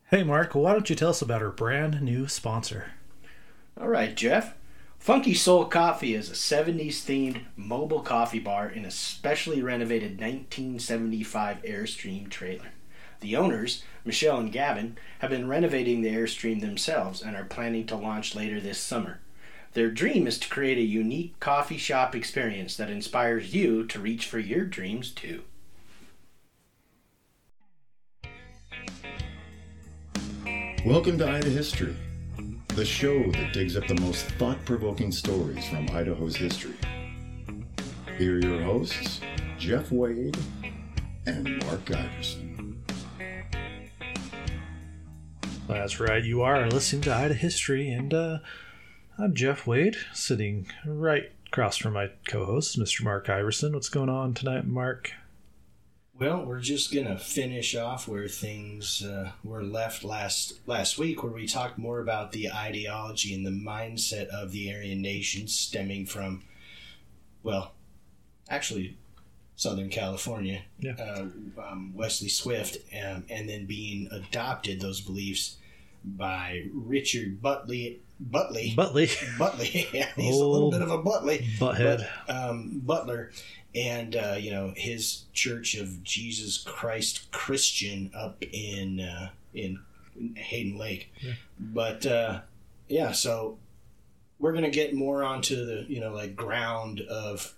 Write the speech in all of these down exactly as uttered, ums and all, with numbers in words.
Hey, Mark, why don't you tell us about our brand new sponsor? All right, Jeff. Funky Soul Coffee is a seventies themed mobile coffee bar in a specially renovated nineteen seventy-five Airstream trailer. The owners, Michelle and Gavin, have been renovating the Airstream themselves and are planning to launch later this summer. Their dream is to create a unique coffee shop experience that inspires you to reach for your dreams too. Welcome to Ida History, the show that digs up the most thought-provoking stories from Idaho's history. Here are your hosts, Jeff Wade and Mark Iverson. That's right, you are listening to Ida History, and uh, I'm Jeff Wade, sitting right across from my co-host, Mister Mark Iverson. What's going on tonight, Mark? Well, we're just going to finish off where things uh, were left last last week, where we talked more about the ideology and the mindset of the Aryan nations stemming from, well, actually, Southern California, yeah. uh, um, Wesley Swift, um, and then being adopted, those beliefs, by Richard Butley. Butley. Butley. Butley. Yeah, he's oh, a little bit of a Butley. Butthead. But, um, Butler. And, uh, you know, his Church of Jesus Christ Christian up in uh, in Hayden Lake. Yeah. But, uh, yeah, so we're going to get more onto the, you know, like ground of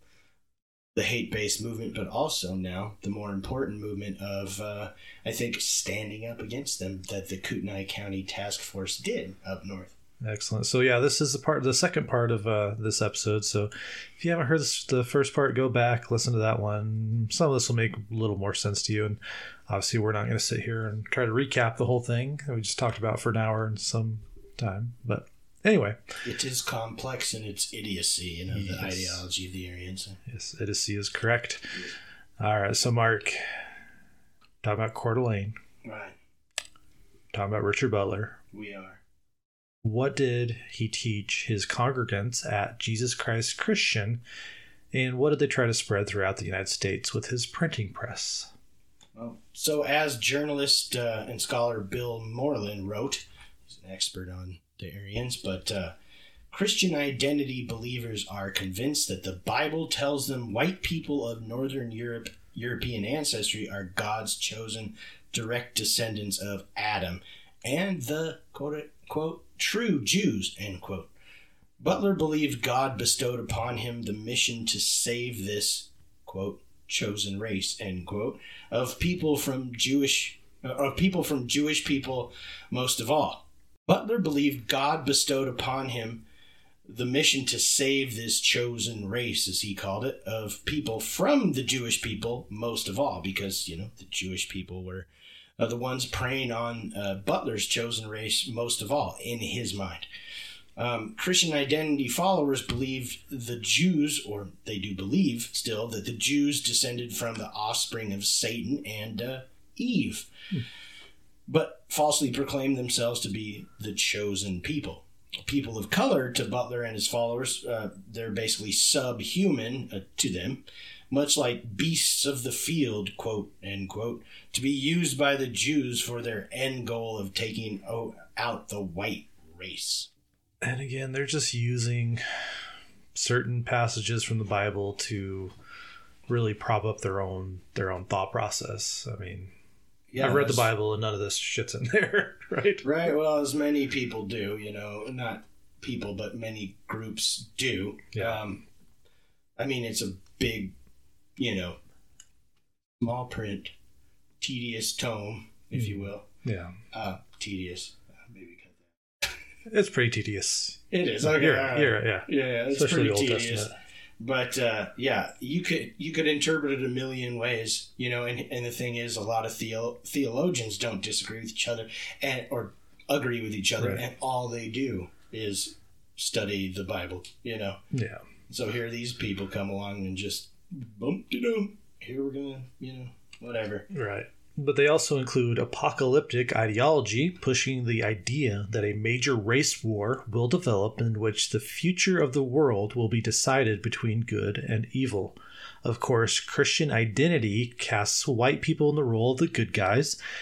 the hate-based movement, but also now the more important movement of, uh, I think, standing up against them that the Kootenai County Task Force did up north. Excellent. So yeah, this is the part, the second part of uh, this episode. So if you haven't heard this, the first part, go back, listen to that one. Some of this will make a little more sense to you. And obviously, we're not going to sit here and try to recap the whole thing that we just talked about for an hour and some time. But anyway, it is complex in its idiocy, you know, yes. The ideology of the Aryans. Yes, idiocy is correct. Yes. All right. So Mark, talking about Coeur d'Alene. Right. Talking about Richard Butler. We are. What did he teach his congregants at Jesus Christ Christian, and what did they try to spread throughout the United States with his printing press? Well, so as journalist uh, and scholar Bill Moreland wrote, he's an expert on the Aryans, but uh, Christian identity believers are convinced that the Bible tells them white people of Northern Europe, European ancestry are God's chosen direct descendants of Adam, and the quote quote true Jews, end quote. Butler believed God bestowed upon him the mission to save this, quote, chosen race, end quote, of people from Jewish, uh, of people from Jewish people most of all. Butler believed God bestowed upon him the mission to save this chosen race, as he called it, of people from the Jewish people most of all, because, you know, the Jewish people were Uh, the ones preying on uh, Butler's chosen race most of all, in his mind. Um, Christian identity followers believe the Jews, or they do believe still, that the Jews descended from the offspring of Satan and uh, Eve, hmm. but falsely proclaim themselves to be the chosen people. People of color, to Butler and his followers, uh, they're basically subhuman uh, to them, much like beasts of the field, quote, end quote, to be used by the Jews for their end goal of taking out the white race. And again, they're just using certain passages from the Bible to really prop up their own their own thought process. I mean, yeah, I've read the Bible and none of this shit's in there, right? Right, well, as many people do, you know, not people, but many groups do. Yeah. Um, I mean, it's a big, you know, small print, tedious tome, if you will. Yeah. Uh, tedious. Uh, maybe cut that. It's pretty tedious. It is. Okay. You're, uh, you're, yeah. Yeah, it's Especially pretty the Old tedious. Testament. But uh, yeah, you could you could interpret it a million ways, you know. And, and the thing is, a lot of theo- theologians don't disagree with each other and or agree with each other, right. And all they do is study the Bible, you know. Yeah. So here these people come along and just bump de dum. Here we're gonna, you know, whatever. Right. But they also include apocalyptic ideology, pushing the idea that a major race war will develop in which the future of the world will be decided between good and evil. Of course, Christian identity casts white people in the role of the good guys,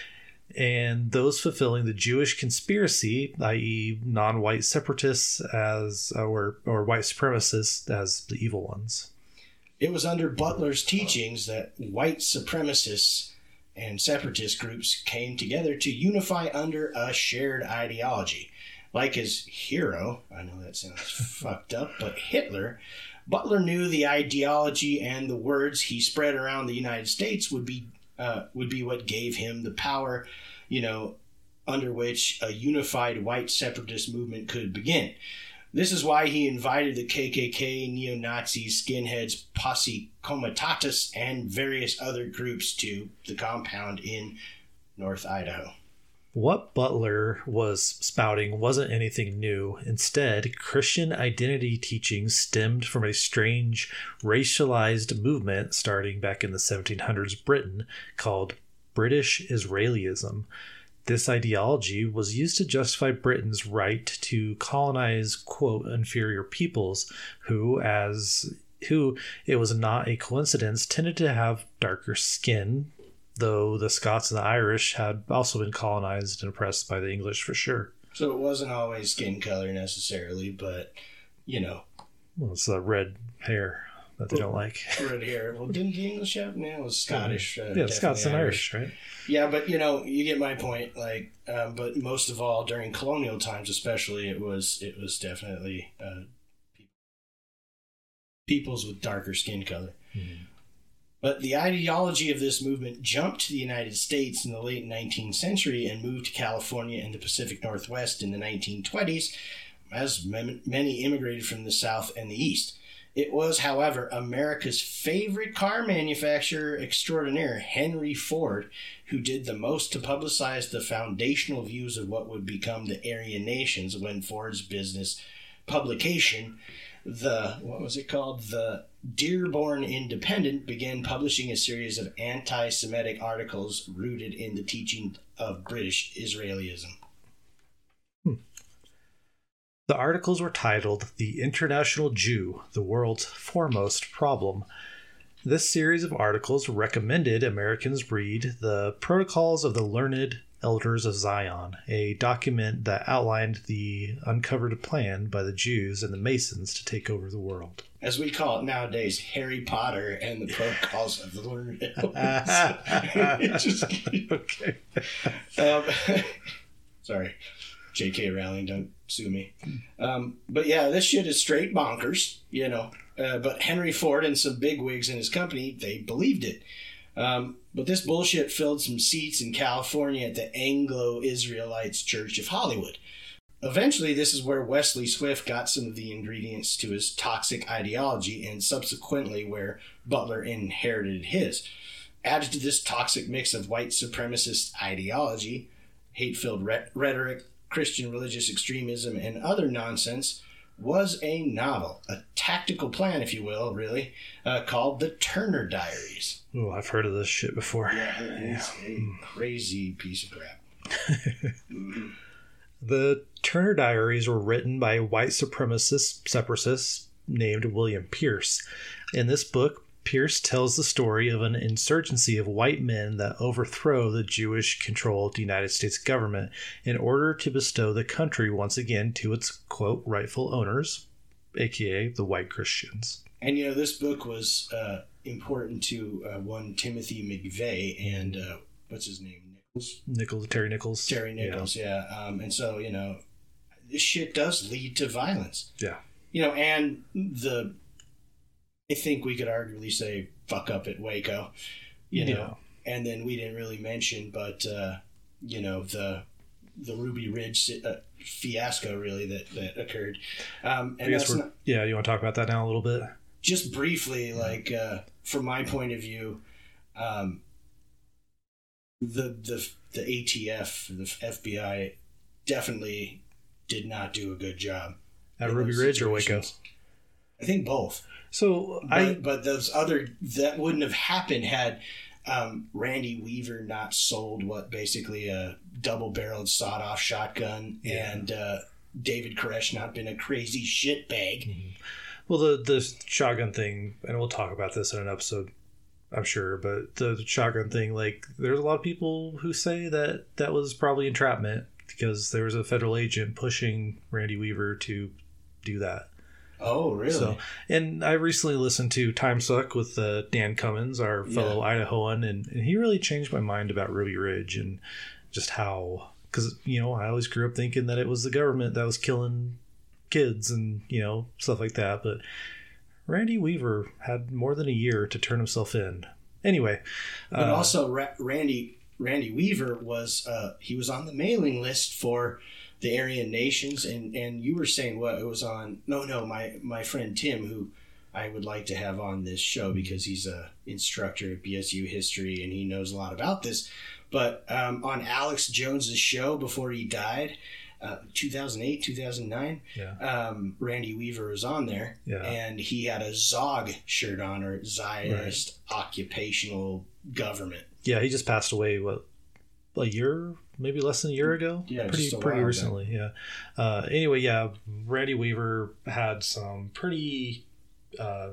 and those fulfilling the Jewish conspiracy, that is non-white separatists as or or white supremacists as the evil ones. It was under Butler's teachings that white supremacists and separatist groups came together to unify under a shared ideology. Like his hero, I know that sounds fucked up, but Hitler, Butler knew the ideology and the words he spread around the United States would be uh, would be what gave him the power, you know, under which a unified white separatist movement could begin. This is why he invited the K K K, neo-Nazis, skinheads, Posse Comitatus, and various other groups to the compound in North Idaho. What Butler was spouting wasn't anything new. Instead, Christian identity teachings stemmed from a strange racialized movement starting back in the seventeen hundreds Britain called British Israelism. This ideology was used to justify Britain's right to colonize, quote, inferior peoples who, as who it was not a coincidence, tended to have darker skin, though the Scots and the Irish had also been colonized and oppressed by the English for sure. So it wasn't always skin color necessarily, but, you know. Well, it's the red hair that they don't like. Red hair. Well, didn't the English have? No, it was Scottish. Uh, yeah, Scots and Irish, right? Yeah, but, you know, you get my point. Like, um, but most of all, during colonial times especially, it was it was definitely uh, peoples with darker skin color. Mm-hmm. But the ideology of this movement jumped to the United States in the late nineteenth century and moved to California and the Pacific Northwest in the nineteen twenties, as many immigrated from the South and the East. It was, however, America's favorite car manufacturer extraordinaire, Henry Ford, who did the most to publicize the foundational views of what would become the Aryan nations when Ford's business publication, the, what was it called? The Dearborn Independent, began publishing a series of anti-Semitic articles rooted in the teaching of British Israelism. Hmm. The articles were titled The International Jew, the World's Foremost Problem. This series of articles recommended Americans read the Protocols of the Learned Elders of Zion, a document that outlined the uncovered plan by the Jews and the Masons to take over the world. As we call it nowadays, Harry Potter and the Protocols of the Learned Elders. Just, okay. Um, sorry. J K Rowling, don't sue me. Um, but yeah, this shit is straight bonkers, you know. Uh, but Henry Ford and some bigwigs in his company, they believed it. Um, but this bullshit filled some seats in California at the Anglo-Israelites Church of Hollywood. Eventually, this is where Wesley Swift got some of the ingredients to his toxic ideology, and subsequently where Butler inherited his. Added to this toxic mix of white supremacist ideology, hate-filled re- rhetoric, Christian religious extremism, and other nonsense, was a novel, a tactical plan, if you will, really, uh, called The Turner Diaries. Oh, I've heard of this shit before. Yeah, it's yeah. a crazy piece of crap. mm-hmm. The Turner Diaries were written by a white supremacist separatist named William Pierce. In this book, Pierce tells the story of an insurgency of white men that overthrow the Jewish-controlled United States government in order to bestow the country once again to its, quote, rightful owners, aka the white Christians. And, you know, this book was uh, important to uh, one Timothy McVeigh and, uh, what's his name? Nichols? Nichols, Terry Nichols. Terry Nichols, yeah. yeah. Um, and so, you know, this shit does lead to violence. Yeah. You know, and the... I think we could arguably say fuck up at Waco, you know, yeah. And then we didn't really mention, but, uh, you know, the the Ruby Ridge uh, fiasco really that, that occurred. Um, and I guess that's we're, not, yeah, you want to talk about that now a little bit? Just briefly, like, uh, from my point of view, um, the, the, the A T F, the F B I, definitely did not do a good job. At Ruby Ridge or Waco? I think both. So but, I, but those other that wouldn't have happened had um, Randy Weaver not sold what basically a double-barreled sawed-off shotgun, yeah. and uh, David Koresh not been a crazy shitbag. Mm-hmm. Well, the the shotgun thing, and we'll talk about this in an episode I'm sure, but the shotgun thing, like, there's a lot of people who say that that was probably entrapment because there was a federal agent pushing Randy Weaver to do that. Oh, really? So, and I recently listened to Time Suck with uh, Dan Cummins, our fellow yeah. Idahoan, and, and he really changed my mind about Ruby Ridge and just how, because, you know, I always grew up thinking that it was the government that was killing kids and, you know, stuff like that. But Randy Weaver had more than a year to turn himself in. Anyway. But uh, also, Ra- Randy Randy Weaver was, uh, he was on the mailing list for the Aryan nations, and, and you were saying what it was on. No, no, my, my friend Tim, who I would like to have on this show because he's a instructor at B S U history and he knows a lot about this. But um, on Alex Jones's show before he died, uh, two thousand eight, two thousand nine, yeah. um, Randy Weaver was on there, yeah. and he had a ZOG shirt on, or Zionist right. Occupational Government. Yeah, he just passed away, what, a year, maybe less than a year ago? Yeah, pretty just a pretty while recently. ago. Yeah. Uh, anyway, yeah, Randy Weaver had some pretty uh,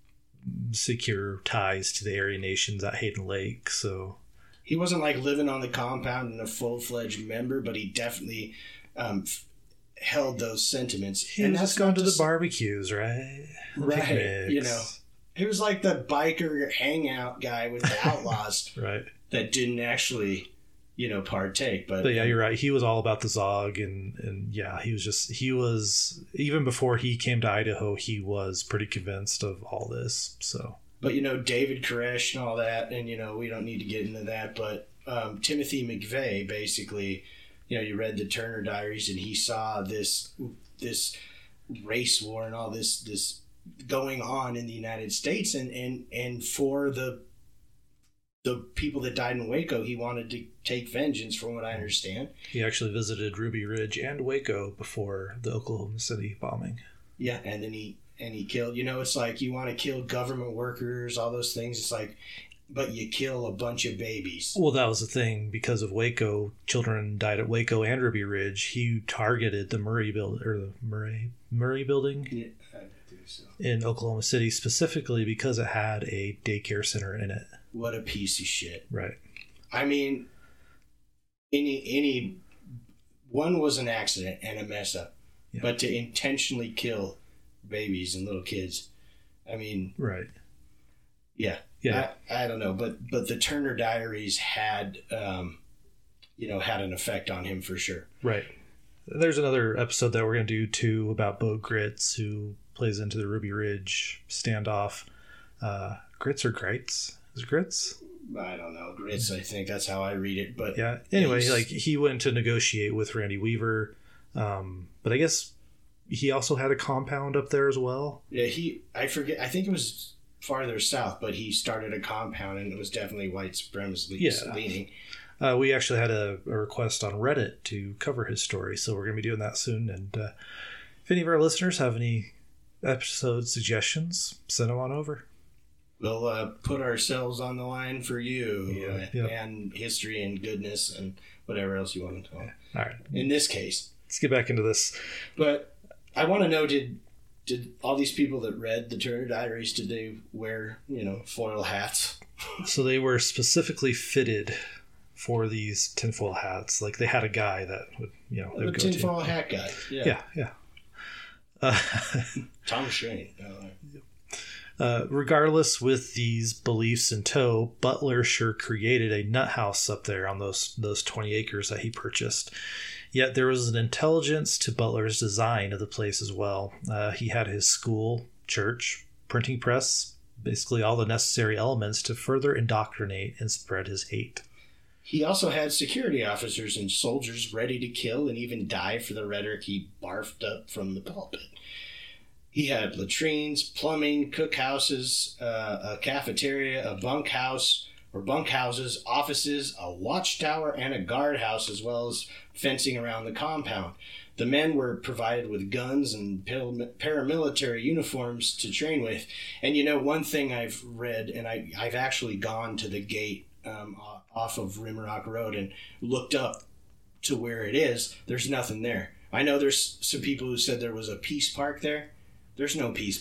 secure ties to the Aryan nations at Hayden Lake. So he wasn't like living on the compound and a full fledged member, but he definitely um, f- held those sentiments. He and was that's just going to just, the barbecues, right? Right. Picnics. You know, he was like the biker hangout guy with the outlaws, right? That didn't actually, you know, partake. But, but yeah, you're right. He was all about the ZOG, and, and yeah, he was just, he was, even before he came to Idaho, he was pretty convinced of all this. So, but you know, David Koresh and all that, and you know, we don't need to get into that, but um, Timothy McVeigh, basically, you know, you read the Turner Diaries, and he saw this, this race war and all this, this going on in the United States, and, and, and for the, the people that died in Waco, he wanted to take vengeance, from what I understand. He actually visited Ruby Ridge and Waco before the Oklahoma City bombing. Yeah, and then he and he killed. You know, it's like you want to kill government workers, all those things. It's like, but you kill a bunch of babies. Well, that was the thing, because of Waco. Children died at Waco and Ruby Ridge. He targeted the Murray build or the Murray Murray building. Yeah, I think so. In Oklahoma City, specifically because it had a daycare center in it. What a piece of shit. Right. I mean, any any one was an accident and a mess up, yeah. But to intentionally kill babies and little kids, I mean, right. Yeah. Yeah. I, I don't know, but but the Turner Diaries had, um, you know, had an effect on him for sure. Right. There's another episode that we're going to do too about Bo Gritz, who plays into the Ruby Ridge standoff. Uh, Gritz or Greitz? Is it Gritz? I don't know. Gritz, I think that's how I read it. But yeah. Anyway, like he went to negotiate with Randy Weaver, um, but I guess he also had a compound up there as well. Yeah, he. I forget. I think it was farther south, but he started a compound, and it was definitely white supremacist yeah. leaning. Uh, we actually had a, a request on Reddit to cover his story, so we're going to be doing that soon. And uh, if any of our listeners have any episode suggestions, send them on over. We'll uh, put ourselves on the line for you, yeah, uh, yep. and history and goodness and whatever else you want to talk. All right. In this case, let's get back into this. But I want to know: did did all these people that read the Turner Diaries, did they wear, you know, foil hats? So they were specifically fitted for these tinfoil hats. Like they had a guy that would, you know, they would the go tinfoil to. hat guy. Yeah, yeah, yeah. Uh, Tom Shane. Uh, Uh, regardless, with these beliefs in tow, Butler sure created a nut house up there on those those twenty acres that he purchased. Yet there was an intelligence to Butler's design of the place as well. Uh, he had his school, church, printing press, basically all the necessary elements to further indoctrinate and spread his hate. He also had security officers and soldiers ready to kill and even die for the rhetoric he barfed up from the pulpit. He had latrines, plumbing, cookhouses, uh, a cafeteria, a bunkhouse or bunkhouses, offices, a watchtower, and a guardhouse, as well as fencing around the compound. The men were provided with guns and paramilitary uniforms to train with. And, you know, one thing I've read, and I, I've actually gone to the gate um, off of Rimrock Road and looked up to where it is. There's nothing there. I know there's some people who said there was a Peace Park there. There's no Peace Park.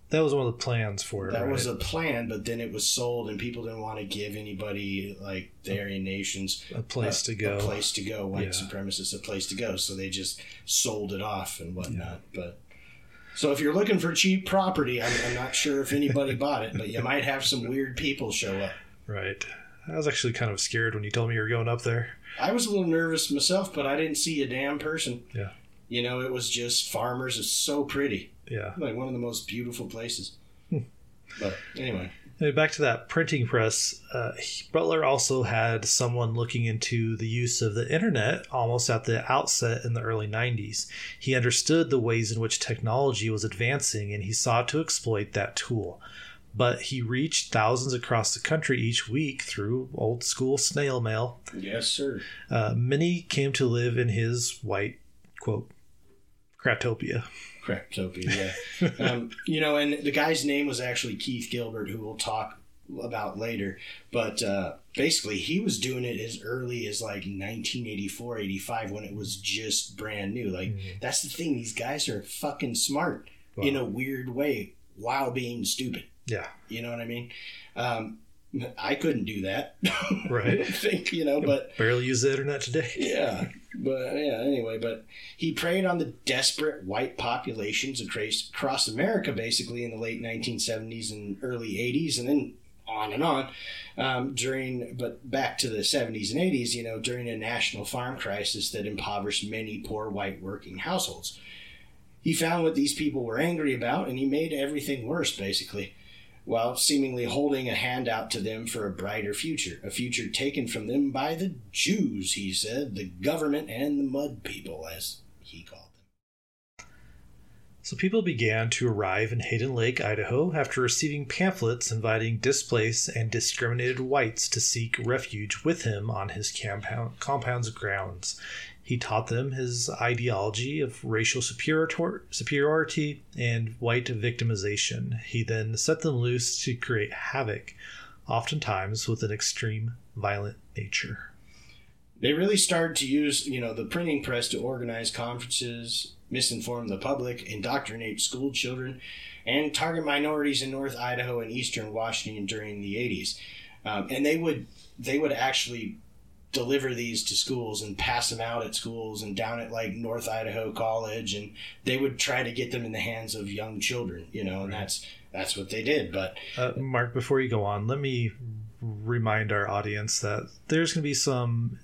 That was one of the plans for it, That right? was a plan, but then it was sold, and people didn't want to give anybody, like, the Aryan nations... A place uh, to go. A place to go, white Yeah. supremacists, a place to go. So they just sold it off and whatnot. Yeah. But so if you're looking for cheap property, I'm, I'm not sure if anybody bought it, but you might have some weird people show up. Right. I was actually kind of scared when you told me you were going up there. I was a little nervous myself, but I didn't see a damn person. Yeah. You know, it was just farmers. It's so pretty. Yeah. Like one of the most beautiful places. Hmm. But anyway. Anyway, back to that printing press. Uh, he- Butler also had someone looking into the use of the internet almost at the outset in the early nineties. He understood the ways in which technology was advancing, and he sought to exploit that tool. But he reached thousands across the country each week through old school snail mail. Yes, sir. Uh, many came to live in his white, quote, Cratopia. Craptopia, yeah. um, you know, and the guy's name was actually Keith Gilbert, who we'll talk about later. But uh, basically, he was doing it as early as like nineteen eighty-four, eighty-five, when it was just brand new. Like, Mhm. that's the thing. These guys are fucking smart Wow. in a weird way while being stupid. Yeah. You know what I mean? Um, I couldn't do that. Right. I don't think, you know, but... Barely use the internet today. Yeah, but yeah, anyway, but he preyed on the desperate white populations across, across America, basically, in the late nineteen seventies and early eighties, and then on and on, um, during, but back to the seventies and eighties, you know, during a national farm crisis that impoverished many poor white working households. He found what these people were angry about, and he made everything worse, basically, while seemingly holding a handout to them for a brighter future, a future taken from them by the Jews, he said, the government and the mud people, as he called them. So people began to arrive in Hayden Lake, Idaho, after receiving pamphlets inviting displaced and discriminated whites to seek refuge with him on his compound, compound's grounds. He taught them his ideology of racial superior- superiority and white victimization. He then set them loose to create havoc, oftentimes with an extreme violent nature. They really started to use, you know, the printing press to organize conferences, misinform the public, indoctrinate school children, and target minorities in North Idaho and Eastern Washington during the eighties. Um, and they would they would actually deliver these to schools and pass them out at schools and down at like North Idaho College, and they would try to get them in the hands of young children, you know, and that's that's what they did. But uh, Mark, before you go on, let me remind our audience that there's going to be some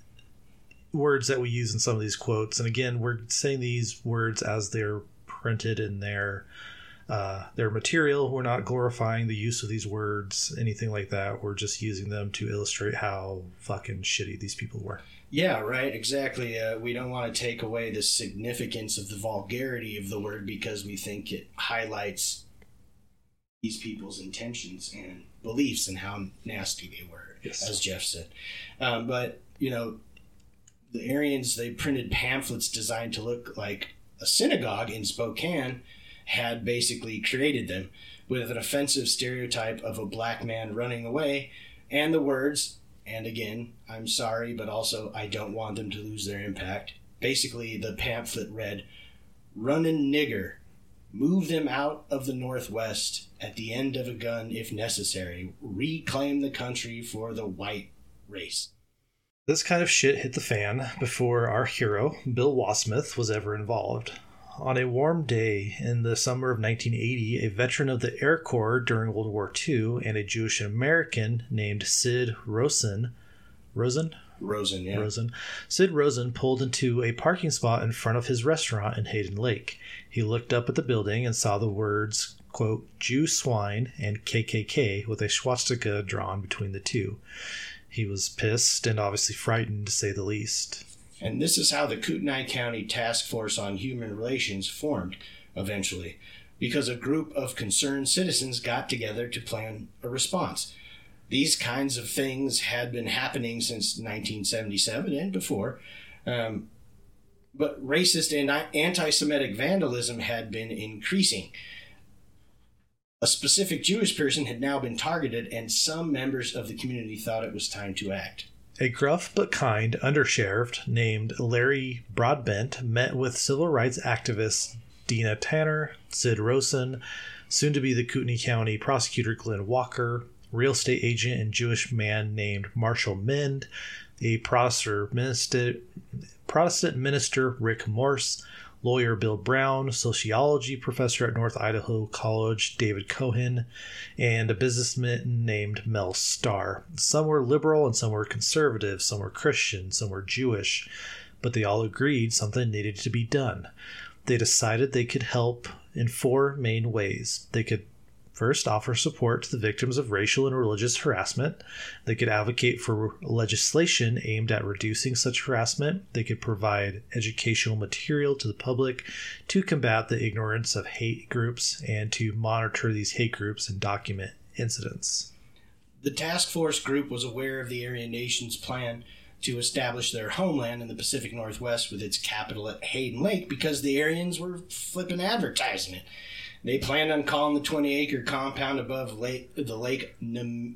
words that we use in some of these quotes, and again, we're saying these words as they're printed in their uh, their material. We're not glorifying the use of these words, anything like that. We're just using them to illustrate how fucking shitty these people were. yeah, right, exactly. Uh, we don't want to take away the significance of the vulgarity of the word because we think it highlights these people's intentions and beliefs and how nasty they were, Yes. as Jeff said. Um, but, you know, the Aryans, they printed pamphlets designed to look like a synagogue in Spokane had basically created them with an offensive stereotype of a black man running away and the words, and again, I'm sorry, but also I don't want them to lose their impact. Basically, the pamphlet read, "Runnin' nigger, move them out of the Northwest at the end of a gun if necessary. Reclaim the country for the white race." This kind of shit hit the fan before our hero, Bill Wasmuth, was ever involved. On a warm day in the summer of nineteen eighty, a veteran of the Air Corps during World War Two and a Jewish American named Sid Rosen, Rosen? Rosen, yeah. Rosen. Sid Rosen pulled into a parking spot in front of his restaurant in Hayden Lake. He looked up at the building and saw the words, quote, Jew swine and K K K with a swastika drawn between the two. He was pissed and obviously frightened, to say the least. And this is how the Kootenai County Task Force on Human Relations formed, eventually, because a group of concerned citizens got together to plan a response. These kinds of things had been happening since nineteen seventy-seven and before, um, but racist and anti-Semitic vandalism had been increasing. A specific Jewish person had now been targeted, and some members of the community thought it was time to act. A gruff but kind undersheriff named Larry Broadbent met with civil rights activists Dina Tanner, Sid Rosen, soon to be the Kootenai County prosecutor Glenn Walker, real estate agent and Jewish man named Marshall Mend, a Protestant minister, Protestant minister Rick Morse, lawyer Bill Brown, sociology professor at North Idaho College David Cohen, and a businessman named Mel Starr. Some were liberal and some were conservative, some were Christian, some were Jewish, but they all agreed something needed to be done. They decided they could help in four main ways. They could first offer support to the victims of racial and religious harassment. They could advocate for legislation aimed at reducing such harassment. They could provide educational material to the public to combat the ignorance of hate groups and to monitor these hate groups and document incidents. The task force group was aware of the Aryan Nation's plan to establish their homeland in the Pacific Northwest with its capital at Hayden Lake because the Aryans were flipping advertising it. They planned on calling the twenty-acre compound above lake, the lake Nem-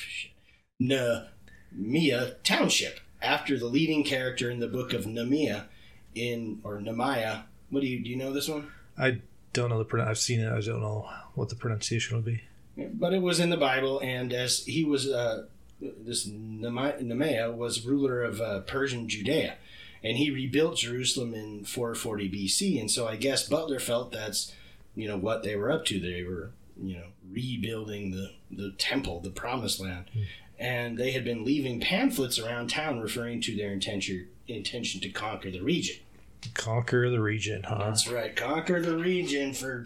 Nemea Township, after the leading character in the book of Nehemiah, in or Nehemiah. What do you do? You know this one? I don't know the pron- I've seen it. I don't know what the pronunciation would be. But it was in the Bible, and as he was, uh, this Nehemiah was ruler of uh, Persian Judea, and he rebuilt Jerusalem in four forty B C. And so I guess Butler felt that's you know what they were up to. They were you know rebuilding the the temple, the promised land, mm. and they had been leaving pamphlets around town referring to their intention intention to conquer the region. Conquer the region, huh? That's right, conquer the region for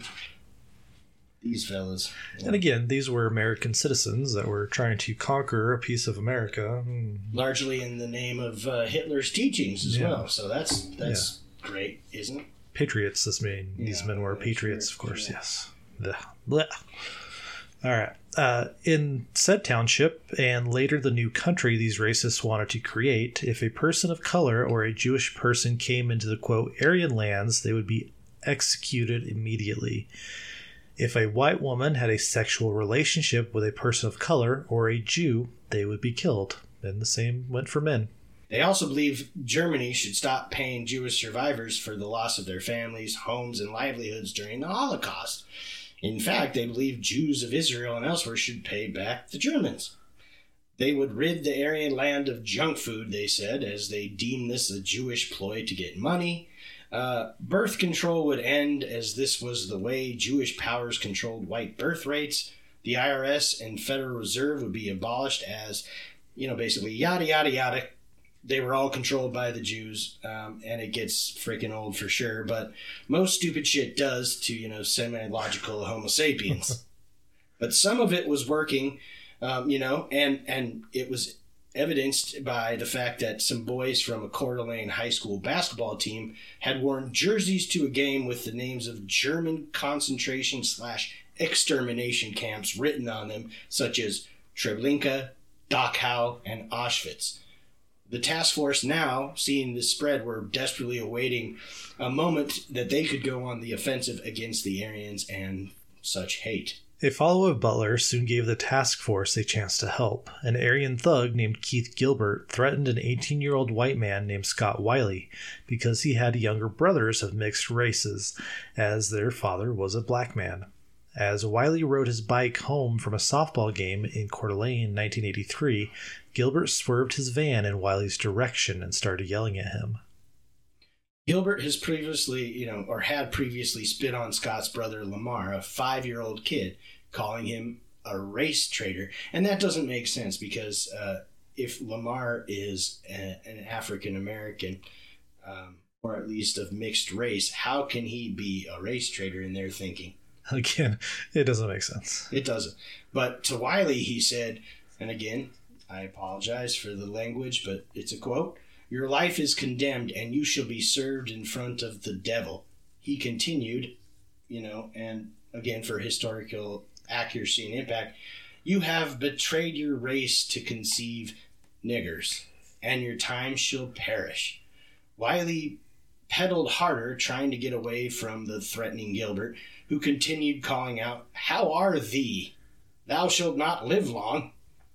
these fellas. Yeah. And again, these were American citizens that were trying to conquer a piece of America, largely in the name of uh, Hitler's teachings as yeah. well. So that's that's yeah. great, isn't it? Patriots. This mean yeah, these men were patriots, sure. of course. Yeah. Yes. Blech. Blech. All right. Uh, in said township and later the new country these racists wanted to create, if a person of color or a Jewish person came into the quote Aryan lands, they would be executed immediately. If a white woman had a sexual relationship with a person of color or a Jew, they would be killed. And the same went for men. They also believe Germany should stop paying Jewish survivors for the loss of their families, homes, and livelihoods during the Holocaust. In fact, they believe Jews of Israel and elsewhere should pay back the Germans. They would rid the Aryan land of junk food, they said, as they deemed this a Jewish ploy to get money. Uh, birth control would end, as this was the way Jewish powers controlled white birth rates. The I R S and Federal Reserve would be abolished as, you know, basically yada, yada, yada. They were all controlled by the Jews, um, and it gets freaking old for sure, but most stupid shit does to, you know, semi-logical Homo sapiens. But some of it was working, um, you know, and, and it was evidenced by the fact that some boys from a Coeur d'Alene high school basketball team had worn jerseys to a game with the names of German concentration slash extermination camps written on them, such as Treblinka, Dachau, and Auschwitz. The task force now, seeing this spread, were desperately awaiting a moment that they could go on the offensive against the Aryans and such hate. A follower of Butler soon gave the task force a chance to help. An Aryan thug named Keith Gilbert threatened an eighteen-year-old white man named Scott Wiley because he had younger brothers of mixed races, as their father was a black man. As Wiley rode his bike home from a softball game in Coeur d'Alene in nineteen eighty-three, Gilbert swerved his van in Wiley's direction and started yelling at him. Gilbert has previously, you know, or had previously spit on Scott's brother Lamar, a five-year-old kid, calling him a race traitor. And that doesn't make sense because uh, if Lamar is a, an African-American, um, or at least of mixed race, how can he be a race traitor in their thinking? Again, it doesn't make sense. It doesn't. But to Wiley, he said, and again, I apologize for the language, but it's a quote, "Your life is condemned and you shall be served in front of the devil." He continued, you know, and again, for historical accuracy and impact, "You have betrayed your race to conceive niggers, and your time shall perish." Wiley pedaled harder, trying to get away from the threatening Gilbert, who continued calling out, "How are thee? Thou shalt not live long."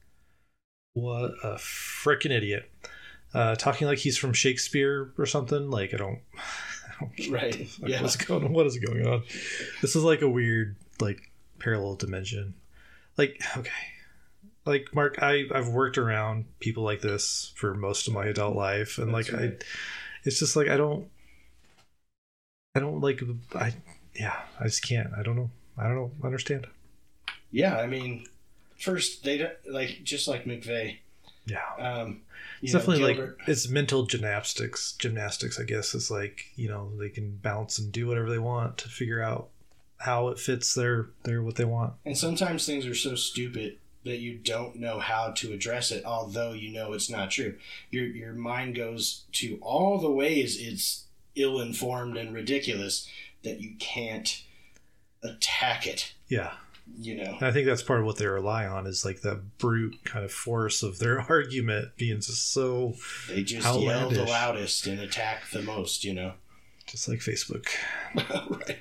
What a frickin' idiot. Uh, talking like he's from Shakespeare or something. Like, I don't... I don't right. Like, yeah. What's going on? What is going on? This is like a weird, like, parallel dimension. Like, okay. Like, Mark, I, I've worked around people like this for most of my adult life. And, That's like, right. I, it's just like, I don't, I don't like, I, yeah, I just can't. I don't know. I don't know. Understand. Yeah. I mean, first, they don't, like, just like McVeigh. Yeah. Um, it's definitely Gilbert. Like, it's mental gymnastics. Gymnastics, I guess, is like, you know, they can bounce and do whatever they want to figure out how it fits their, their, what they want. And sometimes things are so stupid that you don't know how to address it, although you know it's not true. Your your mind goes to all the ways it's ill-informed and ridiculous that you can't attack it. Yeah. You know. And I think that's part of what they rely on is like the brute kind of force of their argument being just so They just outlandish. Yell the loudest and attack the most, you know. Just like Facebook. Right.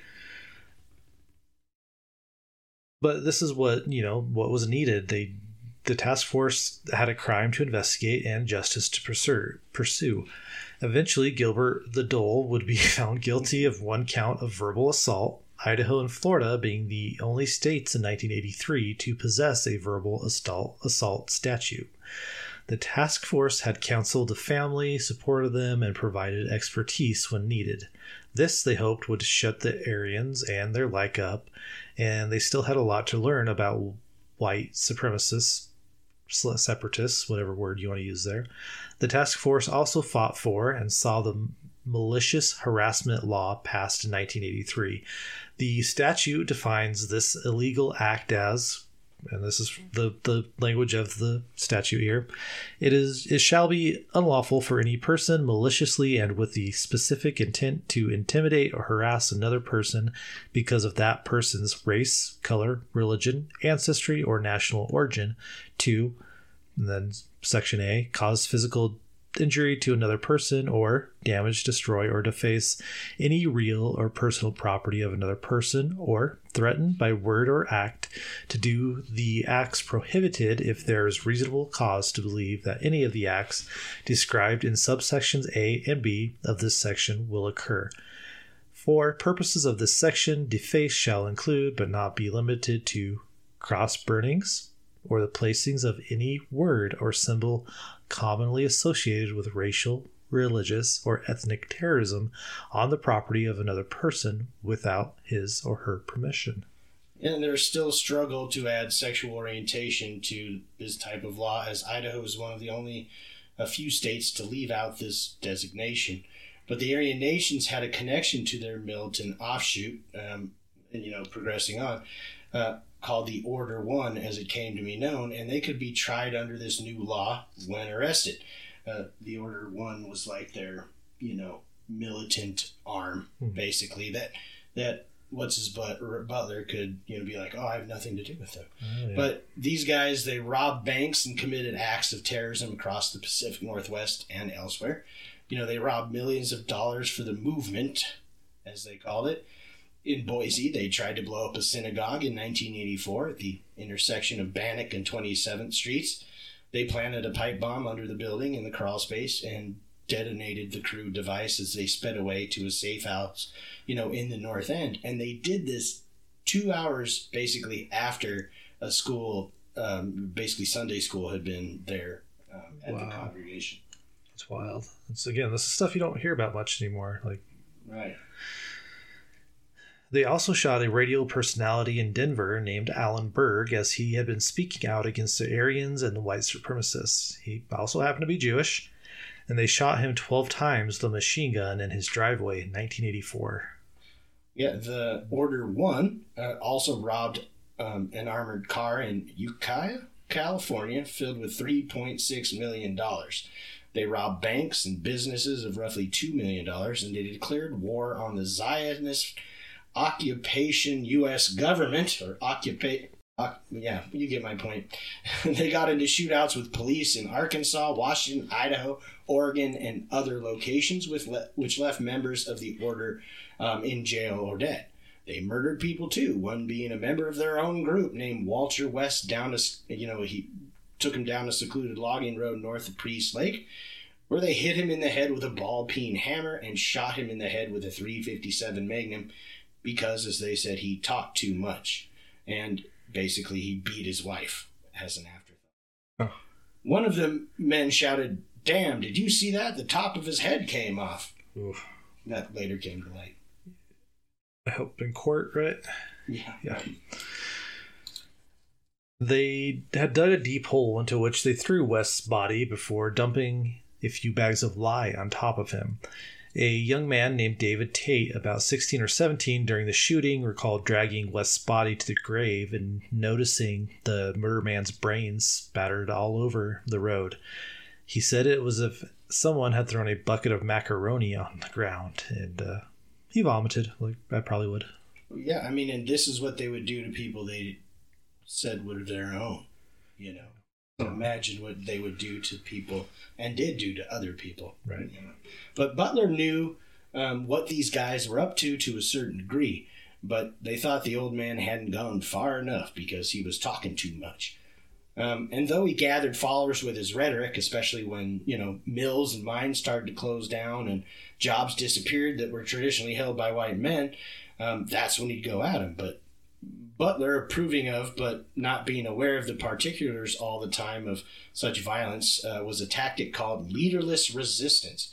But this is what, you know, what was needed. They, the task force had a crime to investigate and justice to pursue. pursue. Eventually, Gilbert the Dole would be found guilty of one count of verbal assault, Idaho and Florida being the only states in nineteen eighty-three to possess a verbal assault, assault statute. The task force had counseled the family, supported them, and provided expertise when needed. This, they hoped, would shut the Aryans and their like up, and they still had a lot to learn about white supremacists, separatists, whatever word you want to use there. The task force also fought for and saw the malicious harassment law passed in nineteen eighty-three. The statute defines this illegal act as, and this is the, the language of the statute here, it is it shall be unlawful for any person maliciously and with the specific intent to intimidate or harass another person because of that person's race, color, religion, ancestry, or national origin to, and then section A, cause physical injury to another person or damage, destroy, or deface any real or personal property of another person, or threaten by word or act to do the acts prohibited if there is reasonable cause to believe that any of the acts described in subsections A and B of this section will occur. For purposes of this section, deface shall include, but not be limited to, cross burnings, or the placings of any word or symbol commonly associated with racial, religious, or ethnic terrorism on the property of another person without his or her permission. And there's still a struggle to add sexual orientation to this type of law, as Idaho is one of the only a few states to leave out this designation. But the Aryan nations had a connection to their militant offshoot, um, and, you know, progressing on, uh, called the Order One, as it came to be known, and they could be tried under this new law when arrested. Uh, the Order One was like their, you know, militant arm, mm-hmm. basically, that that what's his butt Butler could, you know, be like, oh, I have nothing to do with them. Oh, yeah. But these guys, they robbed banks and committed acts of terrorism across the Pacific Northwest and elsewhere. You know, they robbed millions of dollars for the movement, as they called it. In Boise, they tried to blow up a synagogue in nineteen eighty-four at the intersection of Bannock and twenty-seventh Streets. They planted a pipe bomb under the building in the crawl space and detonated the crude device as they sped away to a safe house, you know, in the North End. And they did this two hours basically after a school, um, basically Sunday school, had been there um, at wow. the congregation. It's wild. It's, again, this is stuff you don't hear about much anymore. Like, right. They also shot a radio personality in Denver named Alan Berg, as he had been speaking out against the Aryans and the white supremacists. He also happened to be Jewish, and they shot him twelve times with a machine gun in his driveway in nineteen eighty-four. Yeah, the Order One uh, also robbed um, an armored car in Ukiah, California, filled with three point six million dollars. They robbed banks and businesses of roughly two million dollars, and they declared war on the Zionist occupation U S government, or occupy, uh, yeah, you get my point. They got into shootouts with police in Arkansas, Washington, Idaho, Oregon, and other locations, with le- which left members of the order um, in jail or dead. They murdered people too, one being a member of their own group named Walter West. Down to, you know, he took him down a secluded logging road north of Priest Lake, where they hit him in the head with a ball-peen hammer and shot him in the head with a three fifty-seven Magnum, because, as they said, he talked too much. and basically he beat his wife as an afterthought. Oh. One of the men shouted, "Damn, did you see that? The top of his head came off." Oof. That later came to light. I hope in court, right? Yeah. Yeah. They had dug a deep hole into which they threw West's body before dumping a few bags of lye on top of him. A young man named David Tate, about sixteen or seventeen during the shooting, recalled dragging West's body to the grave and noticing the murder man's brains spattered all over the road. He said it was as if someone had thrown a bucket of macaroni on the ground, and uh, he vomited, like I probably would. Yeah, I mean, and this is what they would do to people they said were their own, you know. So imagine what they would do to people and did do to other people. Right. You know? But Butler knew um, what these guys were up to to a certain degree, but they thought the old man hadn't gone far enough because he was talking too much. Um, and though he gathered followers with his rhetoric, especially when, you know, mills and mines started to close down and jobs disappeared that were traditionally held by white men, um, that's when he'd go at him. But Butler, approving of but not being aware of the particulars all the time of such violence, uh, was a tactic called leaderless resistance,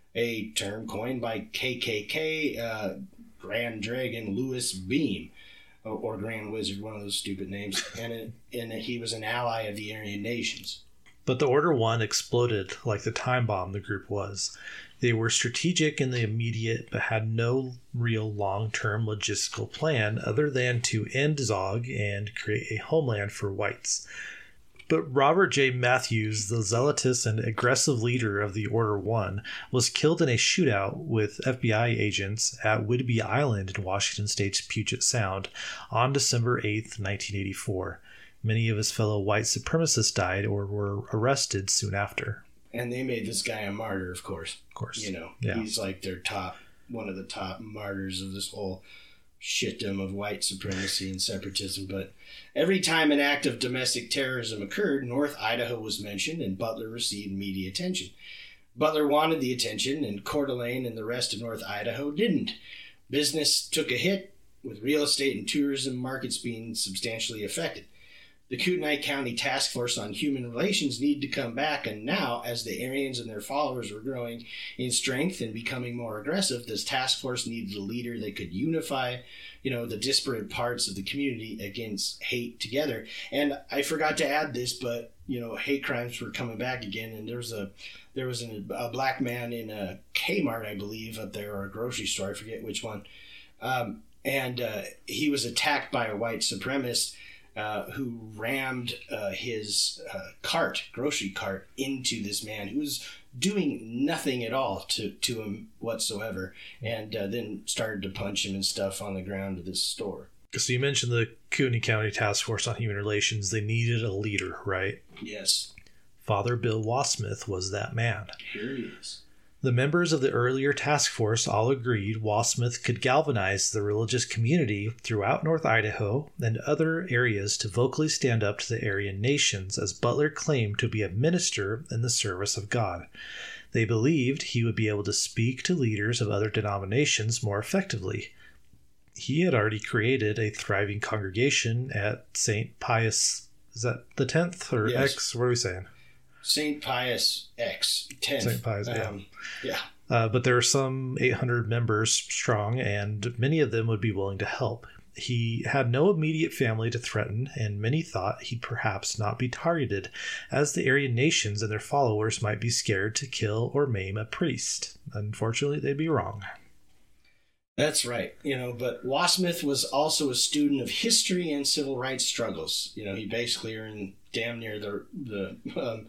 a term coined by K K K uh, Grand Dragon Louis Beam, or, or Grand Wizard, one of those stupid names, and, it, and he was an ally of the Aryan nations. But the Order One exploded like the time bomb the group was. They were strategic in the immediate, but had no real long-term logistical plan other than to end Zog and create a homeland for whites. But Robert J. Matthews, the zealotous and aggressive leader of the Order One, was killed in a shootout with F B I agents at Whidbey Island in Washington State's Puget Sound on December eighth, nineteen eighty-four. Many of his fellow white supremacists died or were arrested soon after. And they made this guy a martyr, of course. Of course. You know, yeah. He's like their top, one of the top martyrs of this whole shitdom of white supremacy and separatism. But every time an act of domestic terrorism occurred, North Idaho was mentioned and Butler received media attention. Butler wanted the attention and Coeur d'Alene and the rest of North Idaho didn't. Business took a hit, with real estate and tourism markets being substantially affected. The Kootenai County Task Force on Human Relations needed to come back, and now, as the Aryans and their followers were growing in strength and becoming more aggressive, this task force needed a leader that could unify, you know, the disparate parts of the community against hate together. And I forgot to add this, but, you know, hate crimes were coming back again, and there was a there was an, a black man in a Kmart, I believe, up there, or a grocery store, I forget which one, um, and uh, he was attacked by a white supremacist Uh, who rammed uh, his uh, cart, grocery cart, into this man who was doing nothing at all to, to him whatsoever, and uh, then started to punch him and stuff on the ground of this store. So you mentioned the Kootenai County Task Force on Human Relations. They needed a leader, right? Yes. Father Bill Wasmith was that man. Here he is. The members of the earlier task force all agreed Wasmith could galvanize the religious community throughout North Idaho and other areas to vocally stand up to the Aryan nations, as Butler claimed to be a minister in the service of God. They believed he would be able to speak to leaders of other denominations more effectively. He had already created a thriving congregation at Saint Pius, is that the tenth or Yes. X? What are we saying? Saint Pius X, tenth. Saint Pius, yeah. Um, yeah. Uh, but there are some eight hundred members strong, and many of them would be willing to help. He had no immediate family to threaten, and many thought he'd perhaps not be targeted, as the Aryan nations and their followers might be scared to kill or maim a priest. Unfortunately, they'd be wrong. That's right. You know, but Wasmith was also a student of history and civil rights struggles. You know, he basically earned damn near the the um,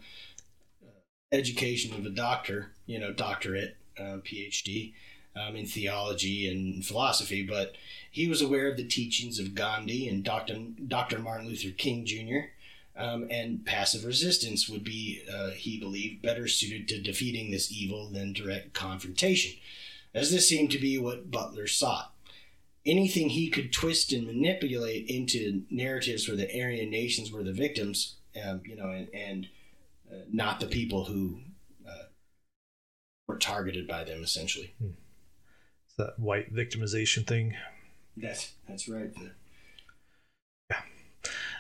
education of a doctor, you know, doctorate, uh, P H D, um, in theology and philosophy. But he was aware of the teachings of Gandhi and Doctor Doctor Martin Luther King Junior Um, and passive resistance would be, uh, he believed, better suited to defeating this evil than direct confrontation, as this seemed to be what Butler sought. Anything he could twist and manipulate into narratives where the Aryan nations were the victims, um, you know, and, and uh, not the people who uh, were targeted by them, essentially. Hmm. It's that white victimization thing. That's, that's right. The... Yeah.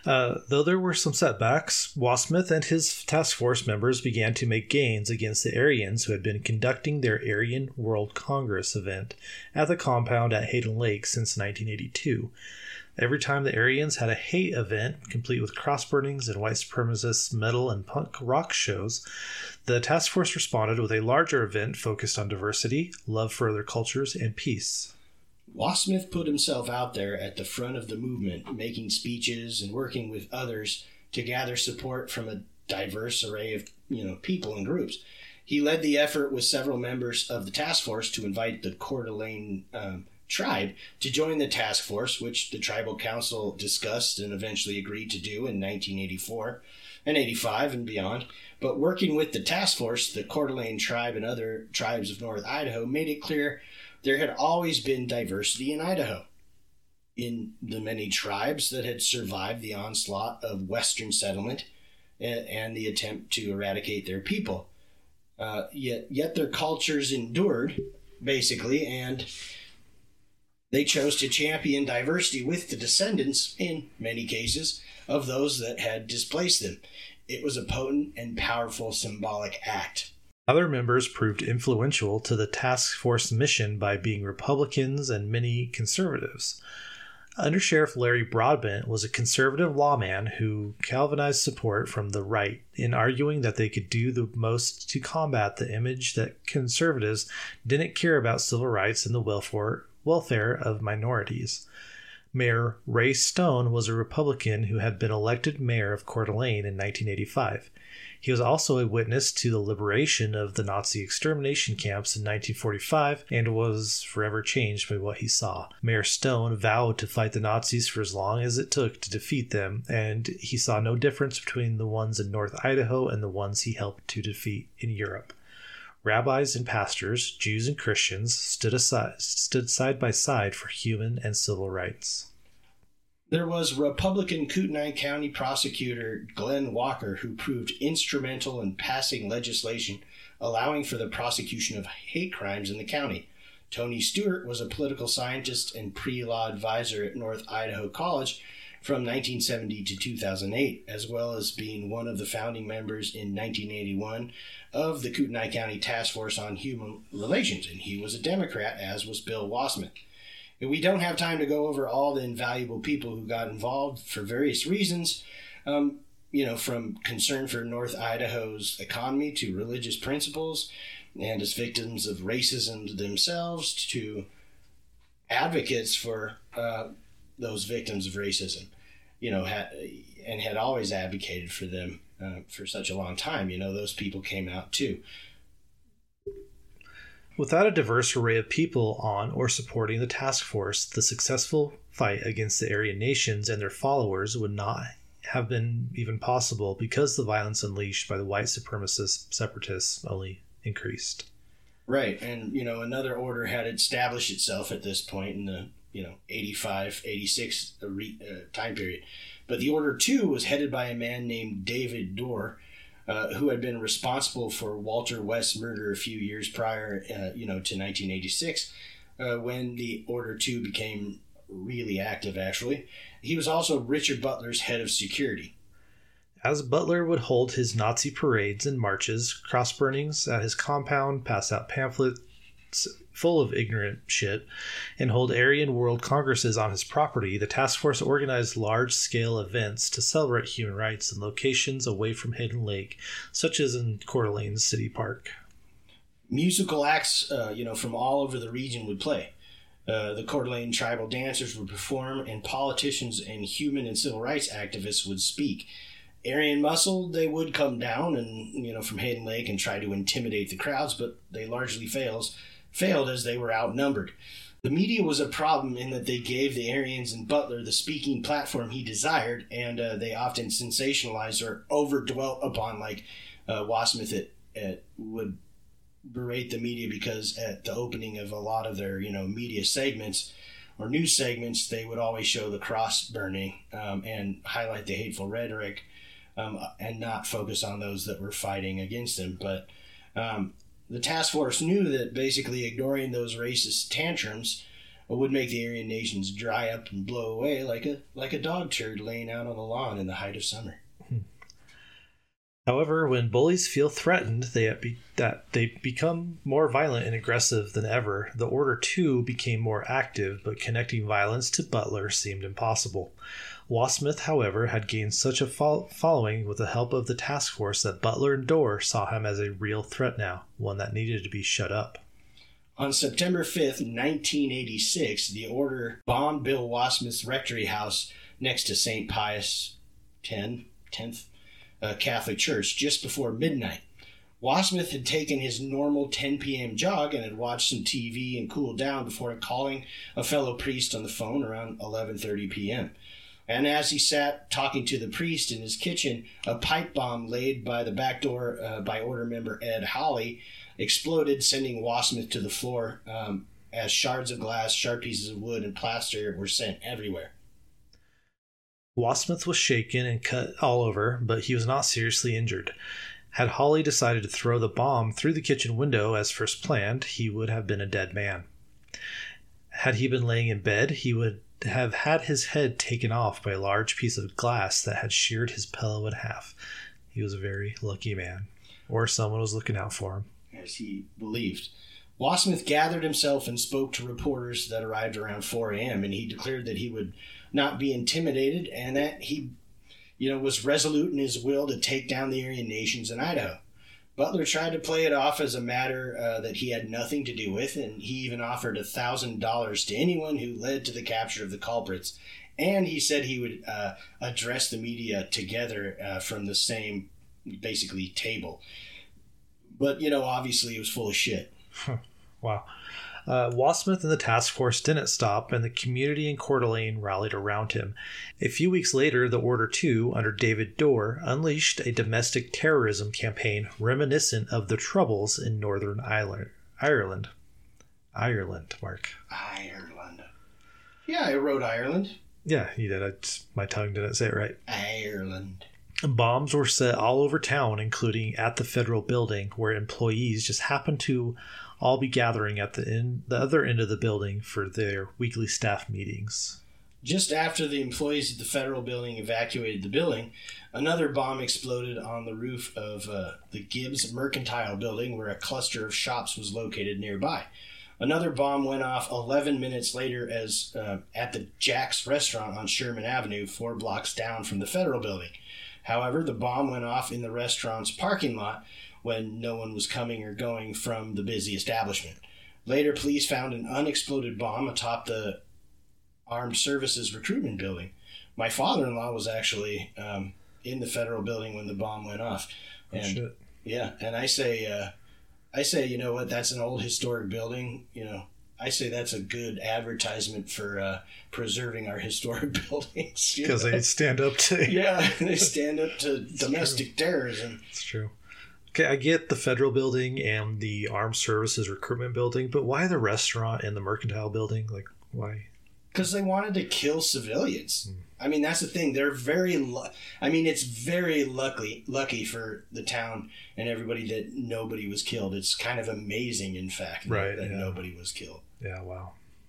Uh, though there were some setbacks, Wasmuth and his task force members began to make gains against the Aryans who had been conducting their Aryan World Congress event at the compound at Hayden Lake since nineteen eighty-two. Every time the Aryans had a hate event, complete with cross burnings and white supremacist metal and punk rock shows, the task force responded with a larger event focused on diversity, love for other cultures, and peace. Wasmuth put himself out there at the front of the movement, making speeches and working with others to gather support from a diverse array of, you know, people and groups. He led the effort with several members of the task force to invite the Coeur d'Alene um, tribe to join the task force, which the tribal council discussed and eventually agreed to do in nineteen eighty-four and eighty-five and beyond. But working with the task force, the Coeur d'Alene tribe and other tribes of North Idaho made it clear there had always been diversity in Idaho. In the many tribes that had survived the onslaught of Western settlement and, and the attempt to eradicate their people. Uh, yet, yet their cultures endured, basically, and they chose to champion diversity with the descendants, in many cases, of those that had displaced them. It was a potent and powerful symbolic act. Other members proved influential to the task force mission by being Republicans and many conservatives. Under Sheriff Larry Broadbent was a conservative lawman who galvanized support from the right in arguing that they could do the most to combat the image that conservatives didn't care about civil rights and the welfare, welfare of minorities. Mayor Ray Stone was a Republican who had been elected mayor of Coeur d'Alene in nineteen eighty-five. He was also a witness to the liberation of the Nazi extermination camps in nineteen forty-five and was forever changed by what he saw. Mayor Stone vowed to fight the Nazis for as long as it took to defeat them, and he saw no difference between the ones in North Idaho and the ones he helped to defeat in Europe. Rabbis and pastors, Jews and Christians, stood aside, stood side by side for human and civil rights. There was Republican Kootenai County prosecutor Glenn Walker, who proved instrumental in passing legislation allowing for the prosecution of hate crimes in the county. Tony Stewart was a political scientist and pre-law advisor at North Idaho College from nineteen seventy to two thousand eight, as well as being one of the founding members in nineteen eighty-one of the Kootenai County Task Force on Human Relations, and he was a Democrat, as was Bill Wasmuth. We don't have time to go over all the invaluable people who got involved for various reasons, um, you know, from concern for North Idaho's economy to religious principles, and as victims of racism themselves to advocates for uh, those victims of racism, you know, had, and had always advocated for them uh, for such a long time. You know, those people came out too. Without a diverse array of people on or supporting the task force, the successful fight against the Aryan nations and their followers would not have been even possible because the violence unleashed by the white supremacist separatists only increased. Right, and, you know, another order had established itself at this point in the, you know, eighty-five, eighty-six uh, time period. But the Order two was headed by a man named David Dorr, Uh, who had been responsible for Walter West's murder a few years prior, uh, you know, to nineteen eighty-six, uh, when the Order two became really active, actually. He was also Richard Butler's head of security. As Butler would hold his Nazi parades and marches, cross burnings at his compound, pass out pamphlets full of ignorant shit, and hold Aryan World Congresses on his property, the task force organized large-scale events to celebrate human rights in locations away from Hayden Lake, such as in Coeur d'Alene City Park. Musical acts, uh, you know, from all over the region would play. Uh, the Coeur d'Alene tribal dancers would perform, and politicians and human and civil rights activists would speak. Aryan Muscle, they would come down and, you know, from Hayden Lake and try to intimidate the crowds, but they largely fails. failed as they were outnumbered. The media was a problem in that they gave the Aryans and Butler the speaking platform he desired, and uh, they often sensationalized or overdwelt upon, like uh, Wasmuth at, at, would berate the media because at the opening of a lot of their, you know, media segments or news segments, they would always show the cross burning um, and highlight the hateful rhetoric um, and not focus on those that were fighting against them. But um, the task force knew that basically ignoring those racist tantrums would make the Aryan nations dry up and blow away like a like a dog turd laying out on the lawn in the height of summer. However, when bullies feel threatened, they be, that they become more violent and aggressive than ever. The Order too became more active, but connecting violence to Butler seemed impossible. Wasmuth, however, had gained such a fo- following with the help of the task force that Butler and Dorr saw him as a real threat now, one that needed to be shut up. On September fifth, nineteen eighty-six, the Order bombed Bill Wasmuth's rectory house next to Saint Pius X, tenth uh, Catholic Church just before midnight. Wasmuth had taken his normal ten p.m. jog and had watched some T V and cooled down before calling a fellow priest on the phone around eleven thirty p.m. And as he sat talking to the priest in his kitchen, a pipe bomb laid by the back door uh, by Order member Ed Hawley exploded, sending Wasmuth to the floor um, as shards of glass, sharp pieces of wood, and plaster were sent everywhere. Wasmuth was shaken and cut all over, but he was not seriously injured. Had Hawley decided to throw the bomb through the kitchen window as first planned, he would have been a dead man. Had he been laying in bed, he would have had his head taken off by a large piece of glass that had sheared his pillow in half. He was a very lucky man, or someone was looking out for him. As he believed. Wasmuth gathered himself and spoke to reporters that arrived around four a.m., and he declared that he would not be intimidated and that he, you know, was resolute in his will to take down the Aryan nations in Idaho. Butler tried to play it off as a matter uh, that he had nothing to do with, and he even offered one thousand dollars to anyone who led to the capture of the culprits. And he said he would uh, address the media together uh, from the same, basically, table. But, you know, obviously it was full of shit. Wow. Uh, Wasmuth and the task force didn't stop, and the community in Coeur d'Alene rallied around him. A few weeks later, the Order two, under David Dorr, unleashed a domestic terrorism campaign reminiscent of the Troubles in Northern Ireland. Ireland. Ireland, Mark. Ireland. Yeah, I wrote Ireland. Yeah, you did. I just, my tongue didn't say it right. Ireland. Bombs were set all over town, including at the federal building, where employees just happened to all be gathering at the end, the other end of the building for their weekly staff meetings. Just after the employees at the federal building evacuated the building, another bomb exploded on the roof of uh, the Gibbs Mercantile building, where a cluster of shops was located nearby. Another bomb went off eleven minutes later as uh, at the Jack's restaurant on Sherman Avenue, four blocks down from the federal building. However, the bomb went off in the restaurant's parking lot when no one was coming or going from the busy establishment. Later, police found an unexploded bomb atop the Armed Services Recruitment Building. My father-in-law was actually um, in the federal building when the bomb went off. And, oh, shit. Yeah, and I say, uh, I say, you know what, that's an old historic building, you know. I say that's a good advertisement for uh, preserving our historic buildings. Because they stand up to... Yeah, they stand up to domestic true. terrorism. It's true. Okay, I get the federal building and the Armed Services Recruitment Building, but why the restaurant and the Mercantile Building? Like, why? Because they wanted to kill civilians. Mm. I mean, that's the thing. They're very... Lu- I mean, it's very lucky, lucky for the town and everybody that nobody was killed. It's kind of amazing, in fact, right, that yeah. nobody was killed. Yeah, wow.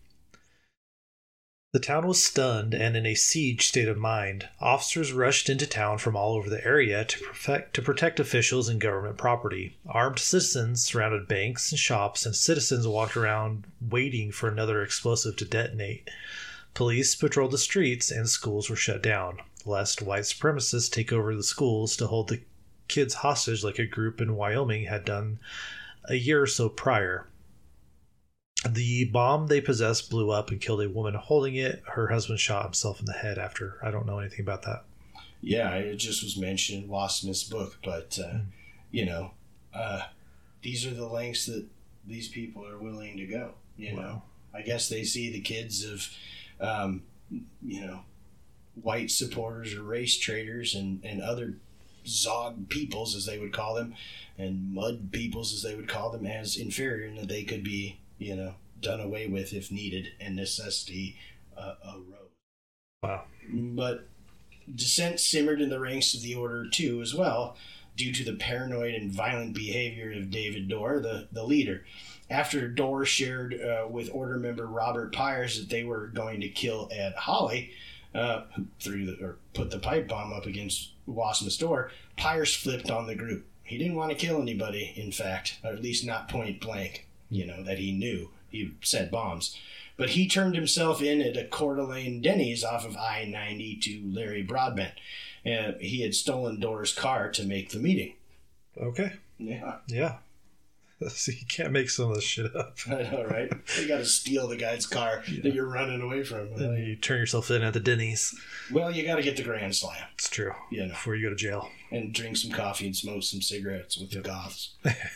The town was stunned and in a siege state of mind. Officers rushed into town from all over the area to protect, to protect officials and government property. Armed citizens surrounded banks and shops, and citizens walked around waiting for another explosive to detonate. Police patrolled the streets, and schools were shut down, lest white supremacists take over the schools to hold the kids hostage like a group in Wyoming had done a year or so prior. The bomb they possessed blew up and killed a woman holding it. Her husband shot himself in the head after. I don't know anything about that. Yeah, it just was mentioned in Wasmuth's book, but, uh, mm. you know, uh, these are the lengths that these people are willing to go, you wow. know. I guess they see the kids of, um, you know, white supporters or race traders and, and other Zog peoples, as they would call them, and mud peoples, as they would call them, as inferior, and that they could be, you know, done away with if needed, and necessity uh, arose. Wow. But dissent simmered in the ranks of the Order too, as well. due to the paranoid and violent behavior of David Dorr, the, the leader. After Dorr shared uh, with Order member Robert Pyers that they were going to kill Ed Holly, uh, who threw the, or put the pipe bomb up against Wassmuth's door, Pyers flipped on the group. He didn't want to kill anybody, in fact, or at least not point blank, you know, that he knew. He set bombs. But he turned himself in at a Coeur d'Alene Denny's off of I ninety to Larry Broadbent. Uh, he had stolen Dorr's car to make the meeting. Okay. Yeah. Yeah. So you can't make some of this shit up. I know, right? You got to steal the guy's car yeah. that you're running away from. And you turn yourself in at the Denny's. Well, you got to get the Grand Slam. It's true. You know. Before you go to jail. And drink some coffee and smoke some cigarettes with yep. the goths.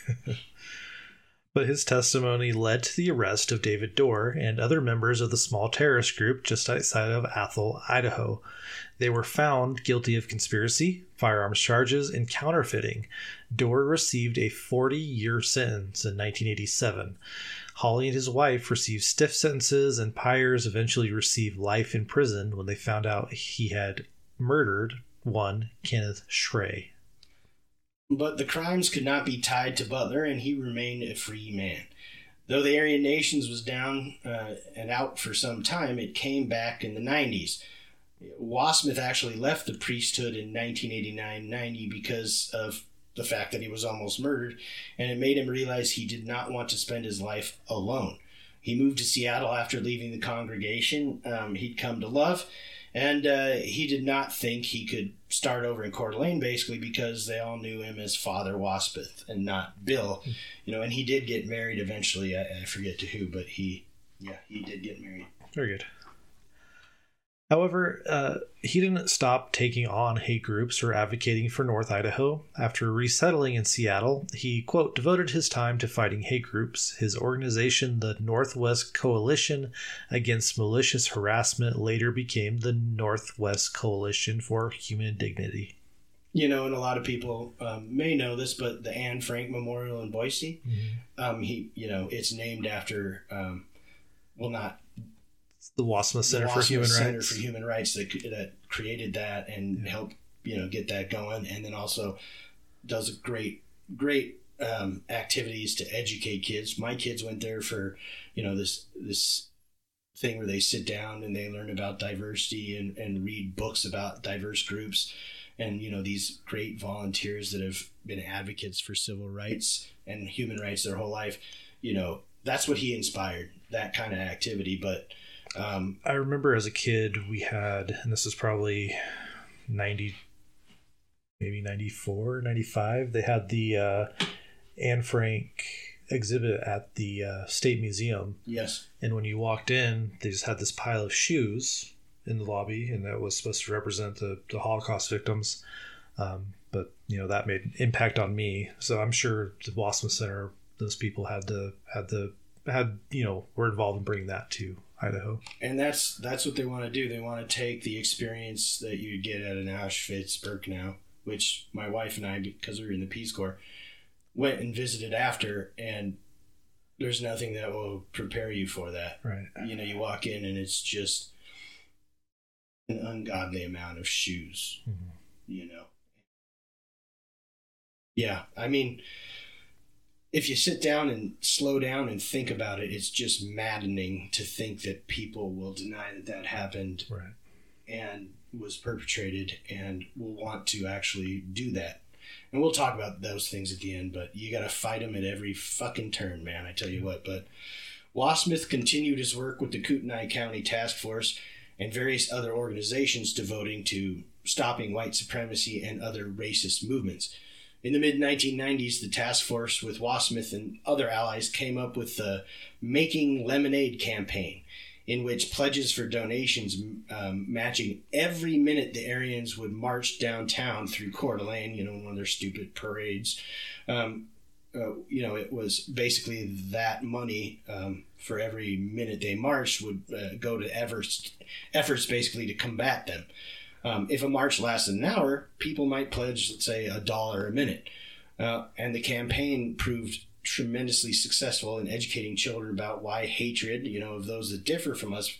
But his testimony led to the arrest of David Dorr and other members of the small terrorist group just outside of Athol, Idaho. They were found guilty of conspiracy, firearms charges, and counterfeiting. Dorr received a forty-year sentence in nineteen eighty-seven. Holly and his wife received stiff sentences, and Pyers eventually received life in prison when they found out he had murdered one Kenneth Schrey. But the crimes could not be tied to Butler, and he remained a free man. Though the Aryan Nations was down uh, and out for some time, it came back in the nineties. Wassmuth actually left the priesthood in nineteen eighty-nine ninety because of the fact that he was almost murdered, and it made him realize he did not want to spend his life alone. He moved to Seattle after leaving the congregation um, he'd come to love, and uh, he did not think he could start over in Coeur d'Alene, basically because they all knew him as Father Wassmuth and not Bill. You know, and he did get married eventually. I, I forget to who, but he, yeah, he did get married. Very good. However, uh, he didn't stop taking on hate groups or advocating for North Idaho. After resettling in Seattle, he, quote, devoted his time to fighting hate groups. His organization, the Northwest Coalition Against Malicious Harassment, later became the Northwest Coalition for Human Dignity. You know, and a lot of people um, may know this, but the Anne Frank Memorial in Boise, mm-hmm. um, he, you know, it's named after, um, well, not... the Wassmuth Center the for Human Center Rights. for Human Rights that, that created that and yeah. helped, you know, get that going, and then also does great, great um, activities to educate kids. My kids went there for, you know, this this thing where they sit down and they learn about diversity and, and read books about diverse groups, and you know, these great volunteers that have been advocates for civil rights and human rights their whole life. You know, that's what he inspired, that kind of activity, but. Um, I remember as a kid we had, and this is probably ninety, maybe ninety-four, ninety-five, they had the uh, Anne Frank exhibit at the uh, State Museum. Yes. And when you walked in, they just had this pile of shoes in the lobby, and that was supposed to represent the, the Holocaust victims. Um, but, you know, that made an impact on me. So I'm sure the Wassmuth Center, those people had the, had the, had, you know, were involved in bringing that to Idaho. And that's that's what they want to do. They want to take the experience that you get at an Auschwitz-Birkenau, which my wife and I, because we were in the Peace Corps, went and visited after, and there's nothing that will prepare you for that. Right. You know, you walk in and it's just an ungodly amount of shoes, mm-hmm. you know. Yeah, I mean, if you sit down and slow down and think about it, it's just maddening to think that people will deny that that happened right. and was perpetrated and will want to actually do that. And we'll talk about those things at the end, but you got to fight them at every fucking turn, man. I tell you what. But Wassmuth continued his work with the Kootenai County Task Force and various other organizations devoting to stopping white supremacy and other racist movements. In the mid nineteen nineties, the task force with Wassmuth and other allies came up with the Making Lemonade campaign, in which pledges for donations um, matching every minute the Aryans would march downtown through Coeur d'Alene, you know, one of their stupid parades. Um, uh, you know, it was basically that money um, for every minute they marched would uh, go to efforts, efforts basically to combat them. Um, if a march lasted an hour, people might pledge, let's say, a dollar a minute. Uh, and the campaign proved tremendously successful in educating children about why hatred, you know, of those that differ from us,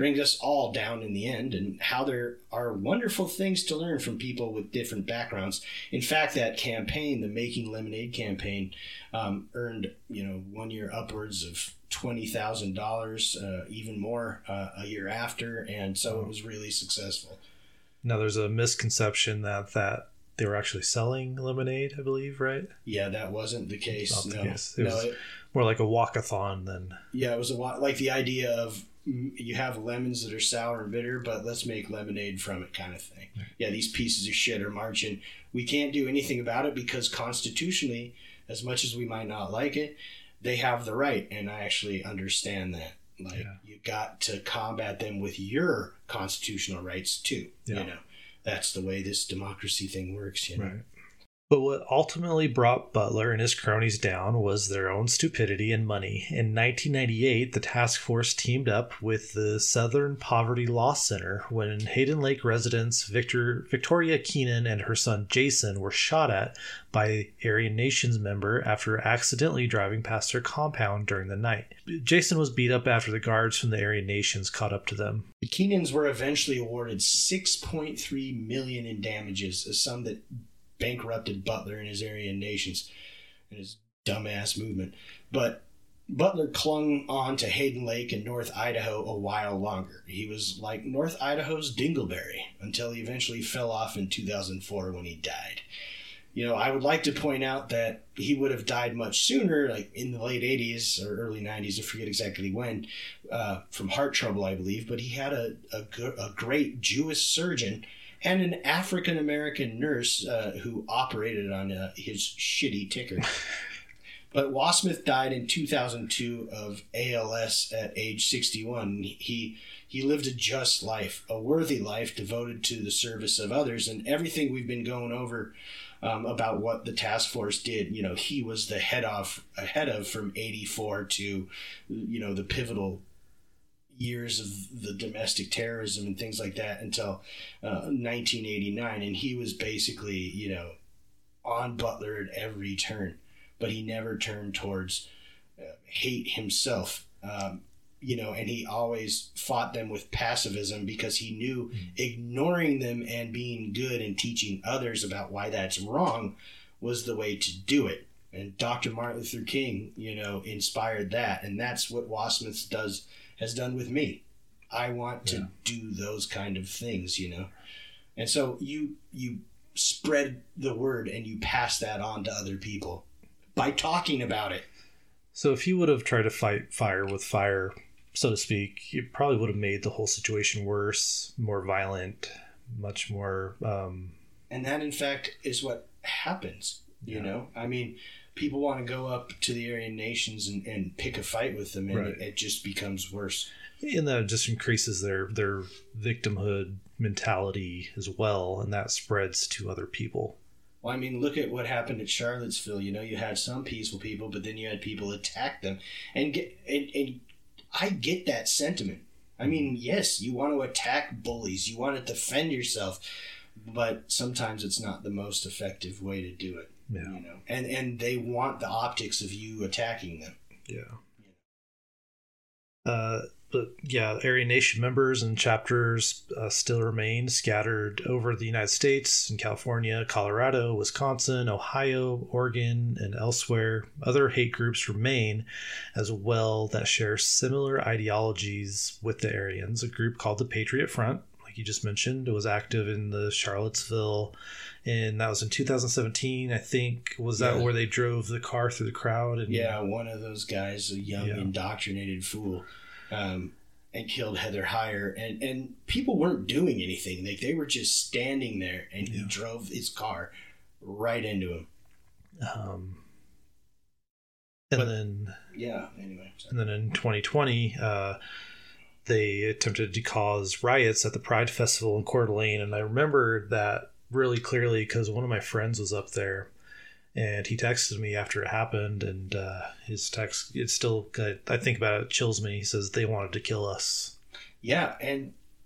brings us all down in the end, and how there are wonderful things to learn from people with different backgrounds. In fact, that campaign, the Making Lemonade campaign, um, earned, you know, one year upwards of twenty thousand dollars, uh, even more uh, a year after. And so it was really successful. Now, there's a misconception that, that they were actually selling lemonade, I believe, right? Yeah, that wasn't the case. Not the no, case. It no, was it, more like a walkathon than... Yeah, it was a lot like the idea of mm, you have lemons that are sour and bitter, but let's make lemonade from it kind of thing. Right. Yeah, these pieces of shit are marching. We can't do anything about it because constitutionally, as much as we might not like it, they have the right, and I actually understand that. Like, yeah. You got to combat them with your constitutional rights too. Yeah. You know, that's the way this democracy thing works. You know? Right. But what ultimately brought Butler and his cronies down was their own stupidity and money. In nineteen ninety-eight, the task force teamed up with the Southern Poverty Law Center when Hayden Lake residents Victor, Victoria Keenan and her son Jason were shot at by Aryan Nations member after accidentally driving past their compound during the night. Jason was beat up after the guards from the Aryan Nations caught up to them. The Keenans were eventually awarded six point three million dollars in damages, a sum that bankrupted Butler and his Aryan Nations and his dumbass movement. But Butler clung on to Hayden Lake and North Idaho a while longer. He was like North Idaho's Dingleberry until he eventually fell off in two thousand four when he died. You know, I would like to point out that he would have died much sooner, like in the late eighties or early nineties, I forget exactly when, uh, from heart trouble, I believe. But he had a, a, a great Jewish surgeon and an African-American nurse uh, who operated on uh, his shitty ticker. But Wasmuth died in two thousand two of A L S at age sixty-one. He he lived a just life, a worthy life devoted to the service of others. And everything we've been going over um, about what the task force did, you know, he was the head of, ahead of from eighty-four to, you know, the pivotal years of the domestic terrorism and things like that until uh, nineteen eighty-nine. And he was basically, you know, on Butler at every turn, but he never turned towards uh, hate himself, um, you know, and he always fought them with pacifism because he knew mm-hmm. ignoring them and being good and teaching others about why that's wrong was the way to do it. And Doctor Martin Luther King, you know, inspired that. And that's what Wasmuth does has done with me. I want to yeah. do those kind of things, you know. And so you you spread the word and you pass that on to other people by talking about it. So if you would have tried to fight fire with fire, so to speak, you probably would have made the whole situation worse, more violent, much more... Um... And that, in fact, is what happens, you yeah. know? I mean, people want to go up to the Aryan Nations and, and pick a fight with them, and right. it, it just becomes worse. And that just increases their, their victimhood mentality as well, and that spreads to other people. Well, I mean, look at what happened at Charlottesville. You know, you had some peaceful people, but then you had people attack them. And, get, and, and I get that sentiment. I mean, yes, you want to attack bullies. You want to defend yourself. But sometimes it's not the most effective way to do it. Yeah. You know, and, and they want the optics of you attacking them. Yeah. yeah. Uh, but yeah, Aryan Nation members and chapters uh, still remain scattered over the United States, in California, Colorado, Wisconsin, Ohio, Oregon, and elsewhere. Other hate groups remain as well that share similar ideologies with the Aryans. A group called the Patriot Front, like you just mentioned, it was active in the Charlottesville, and that was in two thousand seventeen, I think. Was that yeah. where they drove the car through the crowd? And yeah, one of those guys, a young yeah. indoctrinated fool. Um, and killed Heather Heyer, and, and people weren't doing anything. Like, they were just standing there, and he yeah. drove his car right into him. Um, and but, then, yeah. Anyway, sorry. And then in twenty twenty, uh, they attempted to cause riots at the Pride Festival in Coeur d'Alene, and I remember that really clearly because one of my friends was up there. And he texted me after it happened, and uh, his text, it's still, I think about it, it chills me. He says they wanted to kill us. Yeah, and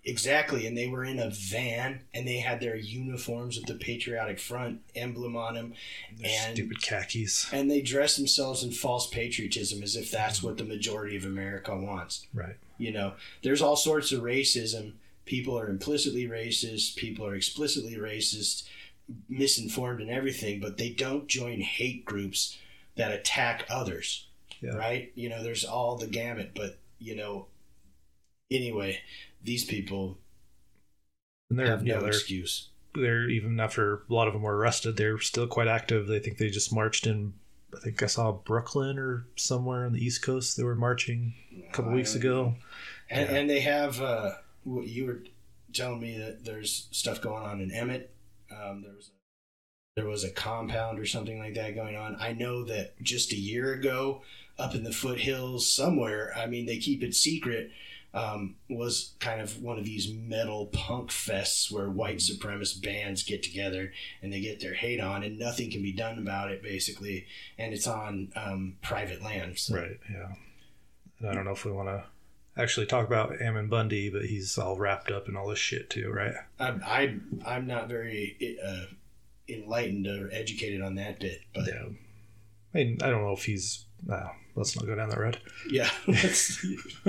Exactly, and they were in a van, and they had their uniforms with the Patriotic Front emblem on them, Their and stupid khakis. and they dressed themselves in false patriotism as if that's what the majority of America wants. Right. You know, there's all sorts of racism. People are implicitly racist. People are explicitly racist, misinformed and everything, but they don't join hate groups that attack others. Yeah. Right? You know, there's all the gamut, but, you know, anyway, these people And they're, have no yeah, they're, excuse. they're, even after a lot of them were arrested, they're still quite active. They think they just marched in, I think I saw Brooklyn or somewhere on the East Coast. They were marching a couple I weeks don't ago. And, Yeah. and they have, uh, what you were telling me that there's stuff going on in Emmett. Um, there was a, there was a compound or something like that going on. I know that just a year ago, up in the foothills somewhere, I mean, they keep it secret, um, was kind of one of these metal punk fests where white supremacist bands get together and they get their hate on, and nothing can be done about it, basically. And it's on um, private land. So. Right, yeah. And I don't know if we want to actually talk about Ammon Bundy, but he's all wrapped up in all this shit too, right? I, I, I'm not very uh, enlightened or educated on that bit, but Yeah. I mean, I don't know if he's... No, let's not go down that road. yeah. Let's,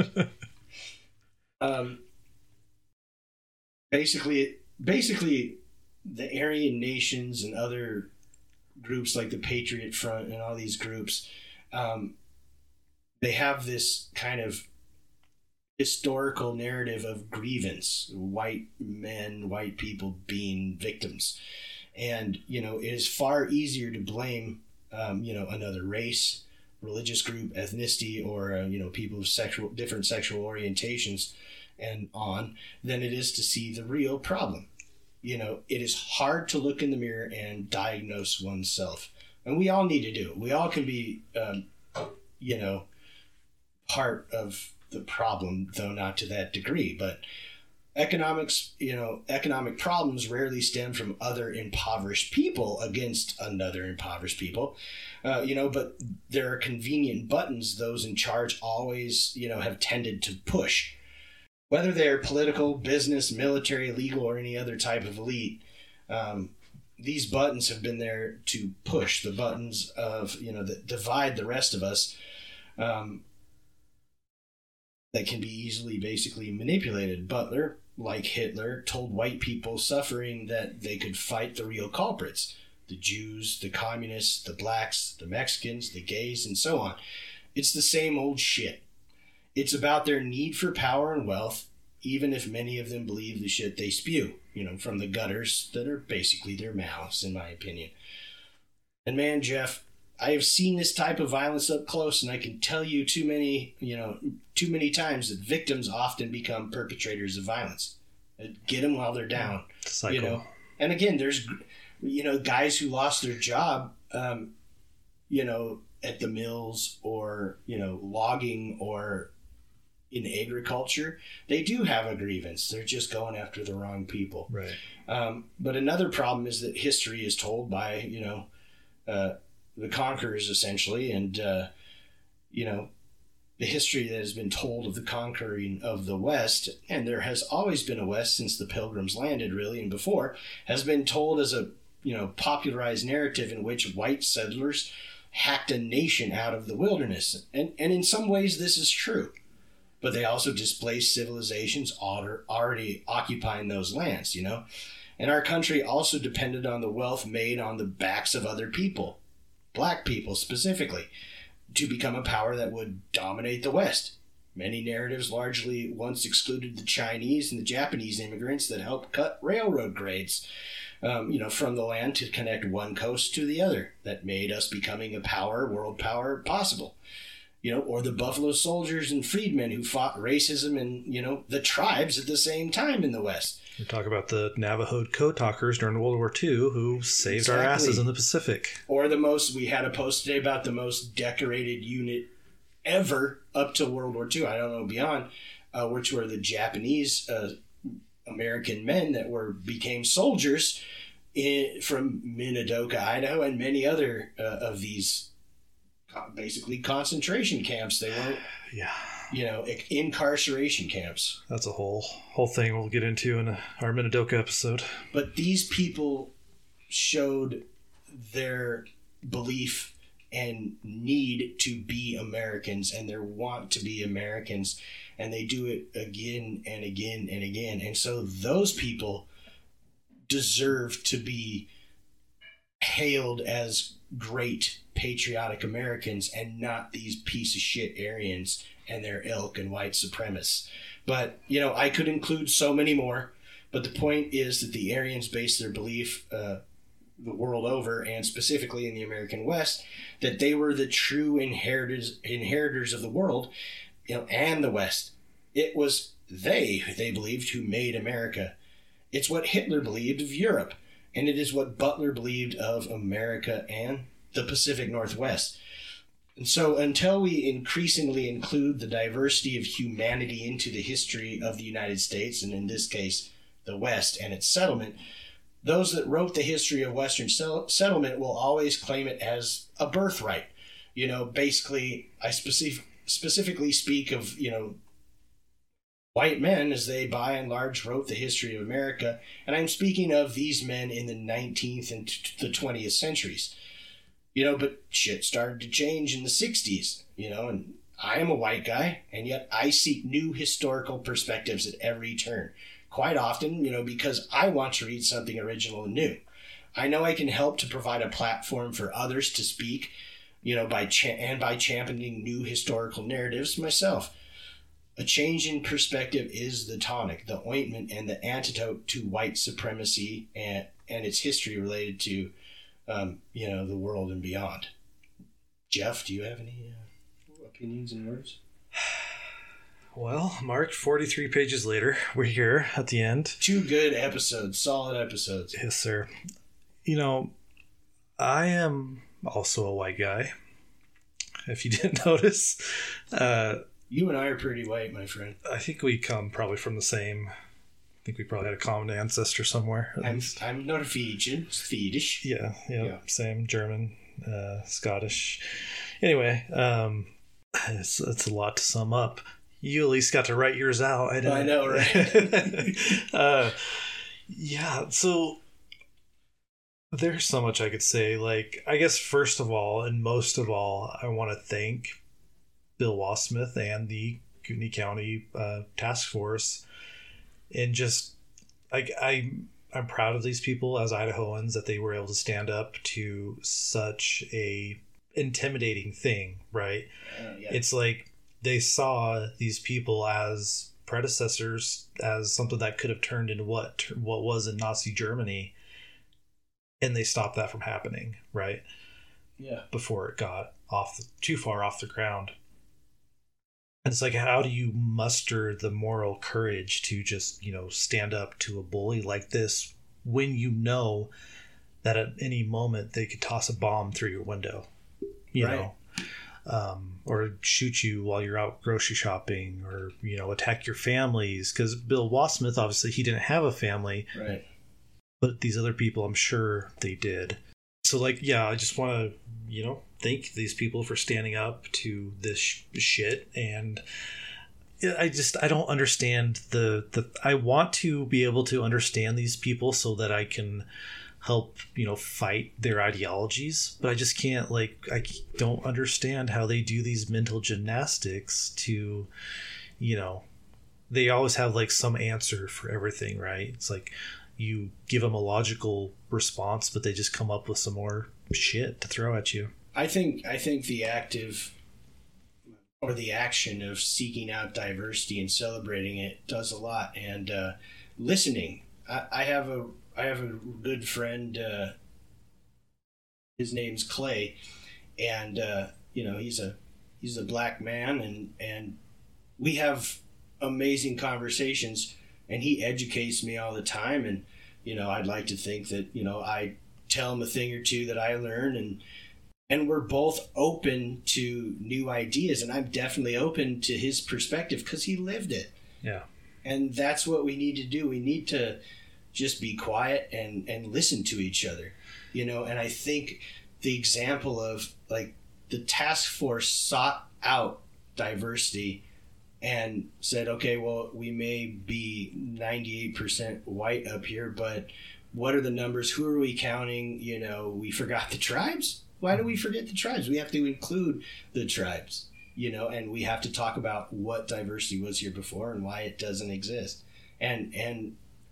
um, basically, basically, the Aryan nations and other groups like the Patriot Front and all these groups, um, they have this kind of historical narrative of grievance, white men, white people being victims. And, you know, it is far easier to blame, um, you know, another race, religious group, ethnicity, or, uh, you know, people of sexual, different sexual orientations and on, than it is to see the real problem. You know, it is hard to look in the mirror and diagnose oneself. And we all need to do it. We all can be, um, you know, part of the problem, though not to that degree. But economics, you know, economic problems rarely stem from other impoverished people against another impoverished people, uh, you know, but there are convenient buttons those in charge always, you know, have tended to push. Whether they're political, business, military, legal, or any other type of elite, um, these buttons have been there to push the buttons of, you know, that divide the rest of us. Um, that can be easily basically manipulated. Butler, like Hitler, told white people suffering that they could fight the real culprits: the Jews, the communists, the blacks, the Mexicans, the gays, and so on. It's the same old shit. It's about their need for power and wealth, even if many of them believe the shit they spew, you know, from the gutters that are basically their mouths, in my opinion. And man, Jeff, I have seen this type of violence up close, and I can tell you too many, you know, too many times that victims often become perpetrators of violence. Get them while they're down, Cycle. you know. And again, there's, you know, guys who lost their job, um, you know, at the mills or, you know, logging or in agriculture. They do have a grievance. They're just going after the wrong people. Right. Um, but another problem is that history is told by, you know, uh, the conquerors, essentially, and, uh, you know, the history that has been told of the conquering of the West, and there has always been a West since the Pilgrims landed, really, and before, has been told as a, you know, popularized narrative in which white settlers hacked a nation out of the wilderness. And, and in some ways, this is true. But they also displaced civilizations already occupying those lands, you know? And our country also depended on the wealth made on the backs of other people, black people specifically, to become a power that would dominate the West. Many narratives largely once excluded the Chinese and the Japanese immigrants that helped cut railroad grades, um, you know, from the land to connect one coast to the other. That made us becoming a power, world power, possible. You know, or the Buffalo Soldiers and freedmen who fought racism and, you know, the tribes at the same time in the West. We talk about the Navajo code talkers during World War Two who saved exactly. our asses in the Pacific. Or the most, we had a post today about the most decorated unit ever up to World War Two, I don't know beyond, uh, which were the Japanese uh, American men that were became soldiers in, from Minidoka, Idaho, and many other uh, of these basically concentration camps. They weren't. Yeah. you know, incarceration camps. That's a whole whole thing we'll get into in our Minidoka episode. But these people showed their belief and need to be Americans and their want to be Americans, and they do it again and again and again. And so those people deserve to be hailed as great patriotic Americans and not these piece of shit Aryans and their ilk and white supremacists. But, you know, I could include so many more, but the point is that the Aryans base their belief uh, the world over, and specifically in the American West, that they were the true inheritors inheritors of the world, you know, and the West. It was they, they believed, who made America. It's what Hitler believed of Europe, and it is what Butler believed of America and the Pacific Northwest. And so until we increasingly include the diversity of humanity into the history of the United States, and in this case, the West and its settlement, those that wrote the history of Western settlement will always claim it as a birthright. You know, basically, I specific, specifically speak of, you know, white men as they by and large wrote the history of America. And I'm speaking of these men in the nineteenth and the twentieth centuries. You know, but shit started to change in the sixties, you know, and I am a white guy, and yet I seek new historical perspectives at every turn. Quite often, you know, because I want to read something original and new. I know I can help to provide a platform for others to speak, you know, by cha- and by championing new historical narratives myself. A change in perspective is the tonic, the ointment, and the antidote to white supremacy and, and its history related to, um, you know, the world and beyond. Jeff, do you have any uh, opinions and words? Well, Mark, forty-three pages later, we're here at the end. Two good episodes, solid episodes. Yes, sir. You know, I am also a white guy, if you didn't notice. Uh, you and I are pretty white, my friend. I think we come probably from the same... I think we probably had a common ancestor somewhere. I'm, I'm Norwegian, Swedish. Yeah, yeah, yeah, same. German, uh, Scottish. Anyway, um, it's, it's a lot to sum up. You at least got to write yours out. I, I know, right? uh, yeah, so there's so much I could say. Like, I guess first of all, and most of all, I want to thank Bill Wasmith and the Kootenai County uh, Task Force. And just, I, I, I'm proud of these people as Idahoans that they were able to stand up to such a intimidating thing, right? Uh, yeah. It's like they saw these people as predecessors, as something that could have turned into what what was in Nazi Germany, and they stopped that from happening, right? Yeah. Before it got off the, too far off the ground. And it's like, how do you muster the moral courage to just, you know, stand up to a bully like this when you know that at any moment they could toss a bomb through your window, you right. know, um, or shoot you while you're out grocery shopping, or, you know, attack your families? Because Bill Wasmith, obviously, he didn't have a family, right? But these other people, I'm sure they did. So, like, yeah, I just want to, you know, thank these people for standing up to this sh- shit. And I just, I don't understand the, the, I want to be able to understand these people so that I can help, you know, fight their ideologies. But I just can't, like, I don't understand how they do these mental gymnastics to, you know, they always have, like, some answer for everything, right? It's like you give them a logical response, but they just come up with some more shit to throw at you. I think I think the active or the action of seeking out diversity and celebrating it does a lot. And uh, listening, I, I have a I have a good friend. Uh, his name's Clay, and uh, you know he's a he's a black man, and and we have amazing conversations. And he educates me all the time, and you know I'd like to think that you know I tell him a thing or two that I learn, and and we're both open to new ideas, and I'm definitely open to his perspective because he lived it. Yeah. And that's what we need to do. We need to just be quiet and, and listen to each other, you know. And I think the example of like the task force sought out diversity and said, okay, well, we may be ninety-eight percent white up here, but what are the numbers? Who are we counting? You know, we forgot the tribes. Why do we forget the tribes? We have to include the tribes, you know, and we have to talk about what diversity was here before and why it doesn't exist. And, and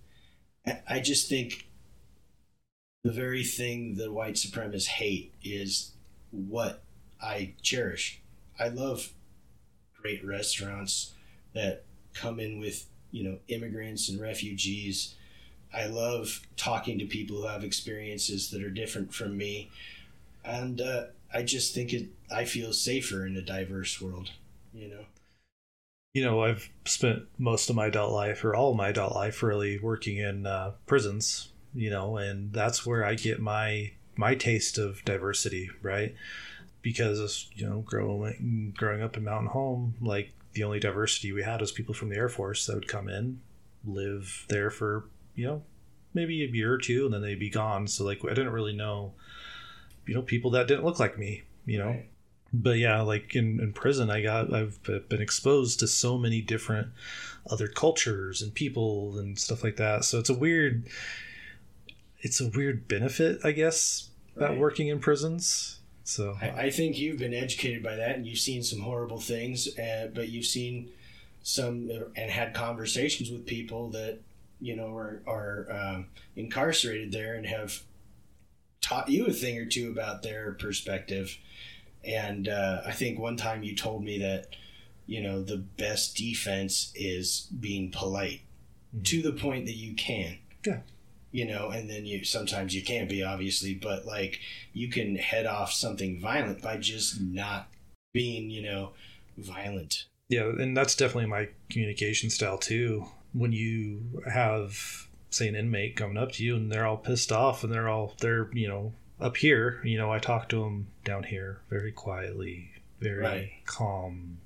I just think the very thing the white supremacists hate is what I cherish. I love great restaurants that come in with, you know, immigrants and refugees. I love talking to people who have experiences that are different from me. And uh, I just think it, I feel safer in a diverse world, you know. You know, I've spent most of my adult life, or all of my adult life, really working in uh, prisons, you know, and that's where I get my my taste of diversity, right? Because, you know, growing growing up in Mountain Home, like the only diversity we had was people from the Air Force that would come in, live there for, you know, maybe a year or two, and then they'd be gone. So like I didn't really know, you know, people that didn't look like me, you know. Right. But yeah, like in, in prison, I got I've been exposed to so many different other cultures and people and stuff like that. So it's a weird, it's a weird benefit, I guess, about right. working in prisons. So I, I think you've been educated by that, and you've seen some horrible things, uh, but you've seen some and had conversations with people that, you know, are are um, incarcerated there and have taught you a thing or two about their perspective. And uh, I think one time you told me that, you know, the best defense is being polite mm-hmm. to the point that you can. Yeah. You know, and then you sometimes you can't be, obviously, but like you can head off something violent by just not being, you know, violent. Yeah, and that's definitely my communication style too. When you have, say, an inmate coming up to you and they're all pissed off and they're all they're, you know, up here, you know, I talk to them down here very quietly, very right. calm.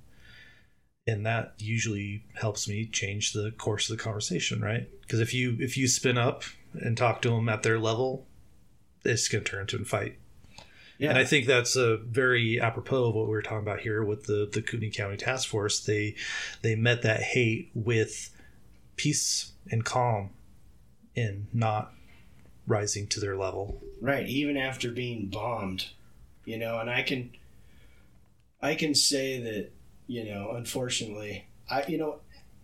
And that usually helps me change the course of the conversation, right? Because if you if you spin up and talk to them at their level, it's going to turn into a fight. Yeah. And I think that's a very apropos of what we were talking about here with the, the Kootenai County Task Force. They they met that hate with peace and calm and not rising to their level. Right, even after being bombed, you know, and I can I can say that, you know, unfortunately, I you know,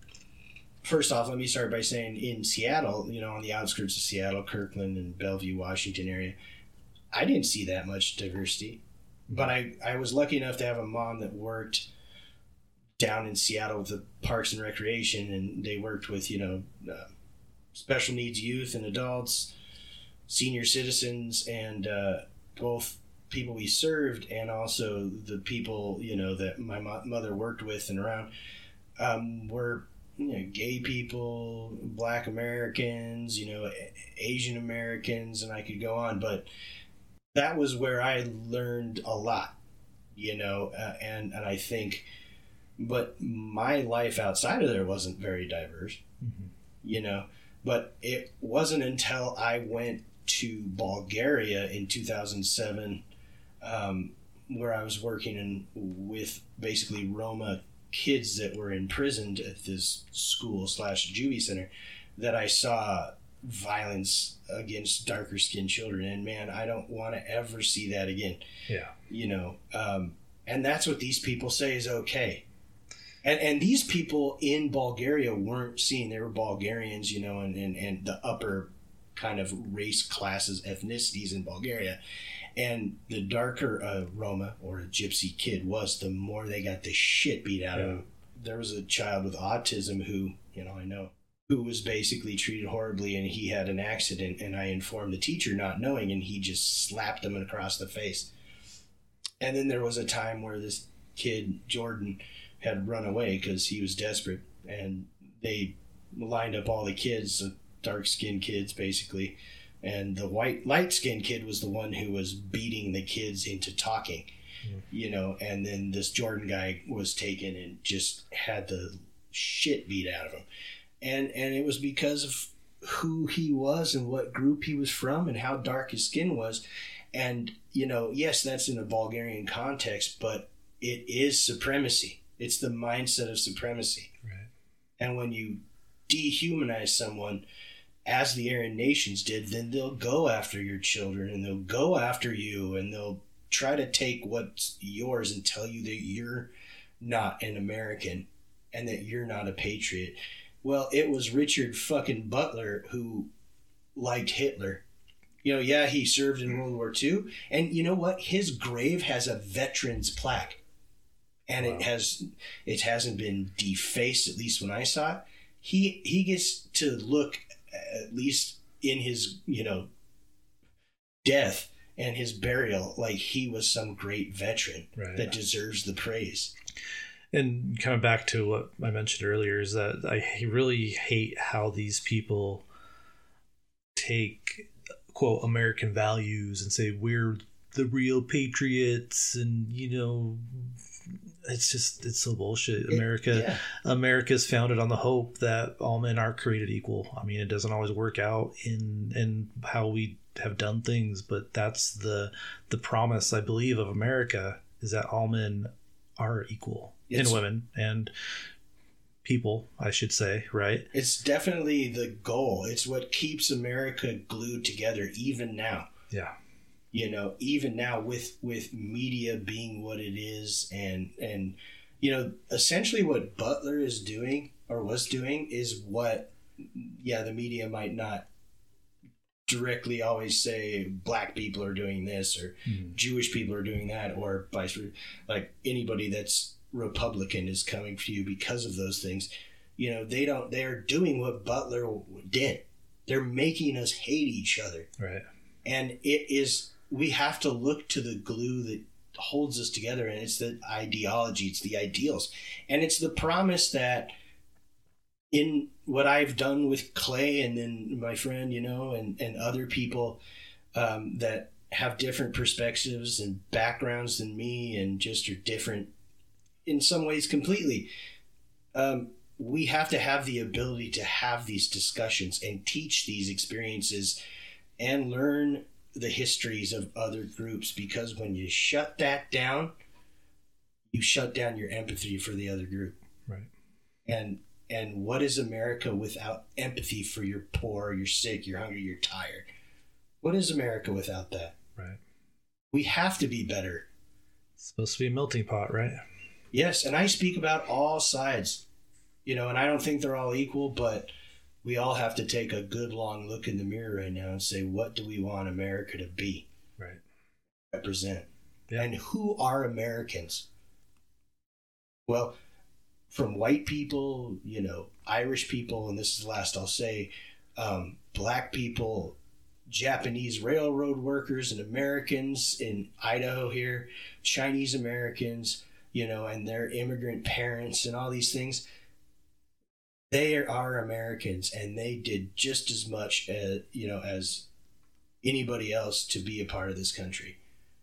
first off, let me start by saying in Seattle, you know, on the outskirts of Seattle, Kirkland and Bellevue, Washington area, I didn't see that much diversity. But I, I was lucky enough to have a mom that worked down in Seattle with the Parks and Recreation, and they worked with, you know, uh, special needs youth and adults, senior citizens, and uh, both people we served and also the people, you know, that my mo- mother worked with and around um, were, you know, gay people, Black Americans, you know, Asian Americans, and I could go on. But that was where I learned a lot, you know, uh, and, and I think, but my life outside of there wasn't very diverse, mm-hmm. you know, but it wasn't until I went to Bulgaria in two thousand seven, um, where I was working in, with basically Roma kids that were imprisoned at this school slash juvie center, that I saw violence against darker skinned children. And man, I don't want to ever see that again. Yeah. You know, um, and that's what these people say is okay. And and these people in Bulgaria weren't seen. They were Bulgarians, you know, and, and, and the upper kind of race classes, ethnicities in Bulgaria. And the darker uh, Roma or a gypsy kid was, the more they got the shit beat out yeah. of them. There was a child with autism who, you know, I know, who was basically treated horribly, and he had an accident, and I informed the teacher not knowing, and he just slapped him across the face. And then there was a time where this kid, Jordan, had run away because he was desperate, and they lined up all the kids, the dark-skinned kids, basically, and the white, light-skinned kid was the one who was beating the kids into talking, mm. you know, and then this Jordan guy was taken and just had the shit beat out of him. And and it was because of who he was and what group he was from and how dark his skin was. And, you know, yes, that's in a Bulgarian context, but it is supremacy. It's the mindset of supremacy. Right. And when you dehumanize someone, as the Aryan nations did, then they'll go after your children and they'll go after you and they'll try to take what's yours and tell you that you're not an American and that you're not a patriot. Well, it was Richard fucking Butler who liked Hitler. You know, yeah, he served in World War Two. And you know what? His grave has a veteran's plaque. And wow. it has it hasn't been defaced, at least when I saw it. He he gets to look, at least in his, you know, death and his burial, like he was some great veteran right. that deserves the praise. And kind of back to what I mentioned earlier is that I really hate how these people take, quote, American values and say we're the real patriots and, you know, it's just, it's so bullshit. America, it, yeah. America's founded on the hope that all men are created equal. I mean, it doesn't always work out in, in how we have done things, but that's the, the promise, I believe, of America is that all men are equal in women and people, I should say, right? It's definitely the goal. It's what keeps America glued together even now. Yeah. You know, even now with, with media being what it is and, and, you know, essentially what Butler is doing or was doing is what, yeah, the media might not directly always say black people are doing this or mm. Jewish people are doing that or vice versa. Like anybody that's Republican is coming for you because of those things. You know, they don't, they're doing what Butler did. They're making us hate each other. Right. And it is, we have to look to the glue that holds us together, and it's the ideology, it's the ideals, and it's the promise that in what I've done with Clay and then my friend, you know, and, and other people um, that have different perspectives and backgrounds than me and just are different in some ways completely. Um, we have to have the ability to have these discussions and teach these experiences and learn the histories of other groups, because when you shut that down, you shut down your empathy for the other group. Right. And and what is America without empathy for your poor, you're sick, you're hungry, you're tired? What is America without that? Right. We have to be better. It's supposed to be a melting pot, right? Yes, and I speak about all sides. You know, and I don't think they're all equal, but we all have to take a good long look in the mirror right now and say, what do we want America to be? Right. Represent. Yeah. And who are Americans? Well, from white people, you know, Irish people, and this is the last I'll say, um, black people, Japanese railroad workers and Americans in Idaho here, Chinese Americans, you know, and their immigrant parents and all these things. They are Americans, and they did just as much as, you know, as anybody else to be a part of this country.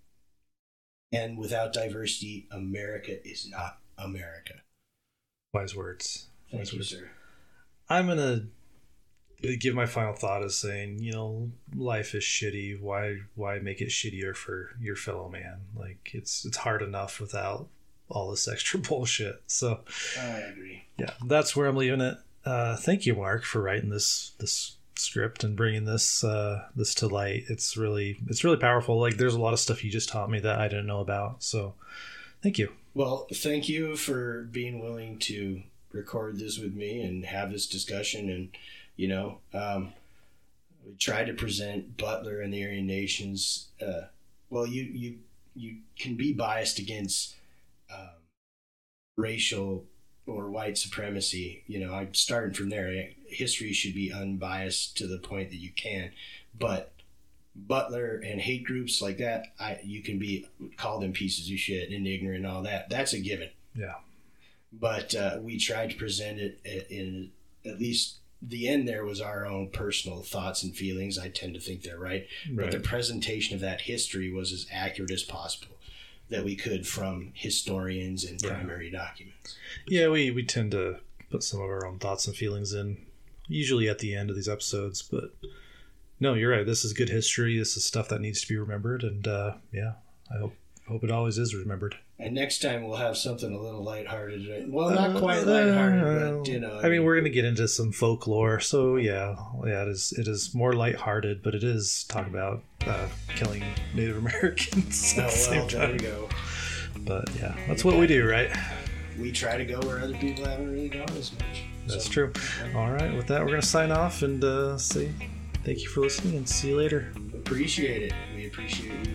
And without diversity, America is not America. Wise words. Thank Wise you, words. sir. I'm going to give my final thought as saying, you know, life is shitty. Why why make it shittier for your fellow man? Like, it's it's hard enough without all this extra bullshit. So I agree. Yeah, that's where I'm leaving it. Uh, thank you, Mark, for writing this this script and bringing this uh, this to light. It's really it's really powerful. Like, there's a lot of stuff you just taught me that I didn't know about. So thank you. Well, thank you for being willing to record this with me and have this discussion. And, you know, um, we tried to present Butler and the Aryan nations. Uh, well, you, you, you can be biased against um, racial or white supremacy. You know, I'm starting from there. History should be unbiased to the point that you can. But Butler and hate groups like that, I you can be call them pieces of shit and ignorant and all that. That's a given. Yeah. But uh, we tried to present it in, in at least the end. There was our own personal thoughts and feelings. I tend to think they're right. Right. But the presentation of that history was as accurate as possible that we could from historians and primary yeah. documents. Yeah, we, we tend to put some of our own thoughts and feelings in, usually at the end of these episodes, but no, you're right. This is good history. This is stuff that needs to be remembered, and uh, yeah, I hope hope it always is remembered. And next time we'll have something a little lighthearted. Right? Well, not quite lighthearted, Uh, but you know. I mean, we're going to get into some folklore, so yeah, yeah, it is. It is more lighthearted, but it is talk about uh, killing Native Americans. Oh, at the same well, there time. we go. But yeah, that's what we do, right? We try to go where other people haven't really gone as much. That's So, true. All right, with that, we're going to sign off and uh, say thank you for listening and see you later. Appreciate it. We appreciate you.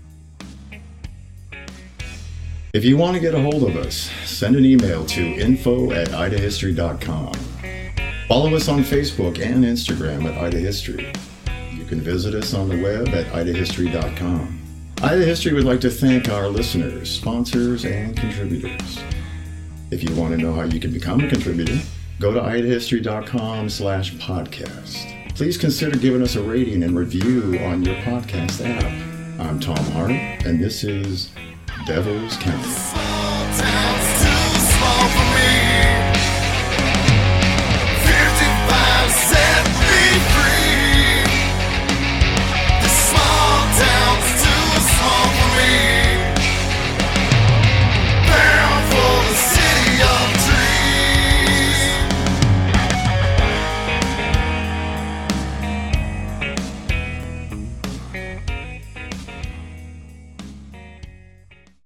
If you want to get a hold of us, send an email to info at ida history dot com. Follow us on Facebook and Instagram at Ida History. You can visit us on the web at ida history dot com. Ida History would like to thank our listeners, sponsors, and contributors. If you want to know how you can become a contributor, go to ida history dot com slash podcast. Please consider giving us a rating and review on your podcast app. I'm Tom Hart, and this is Devil's County. Small town's too small for me.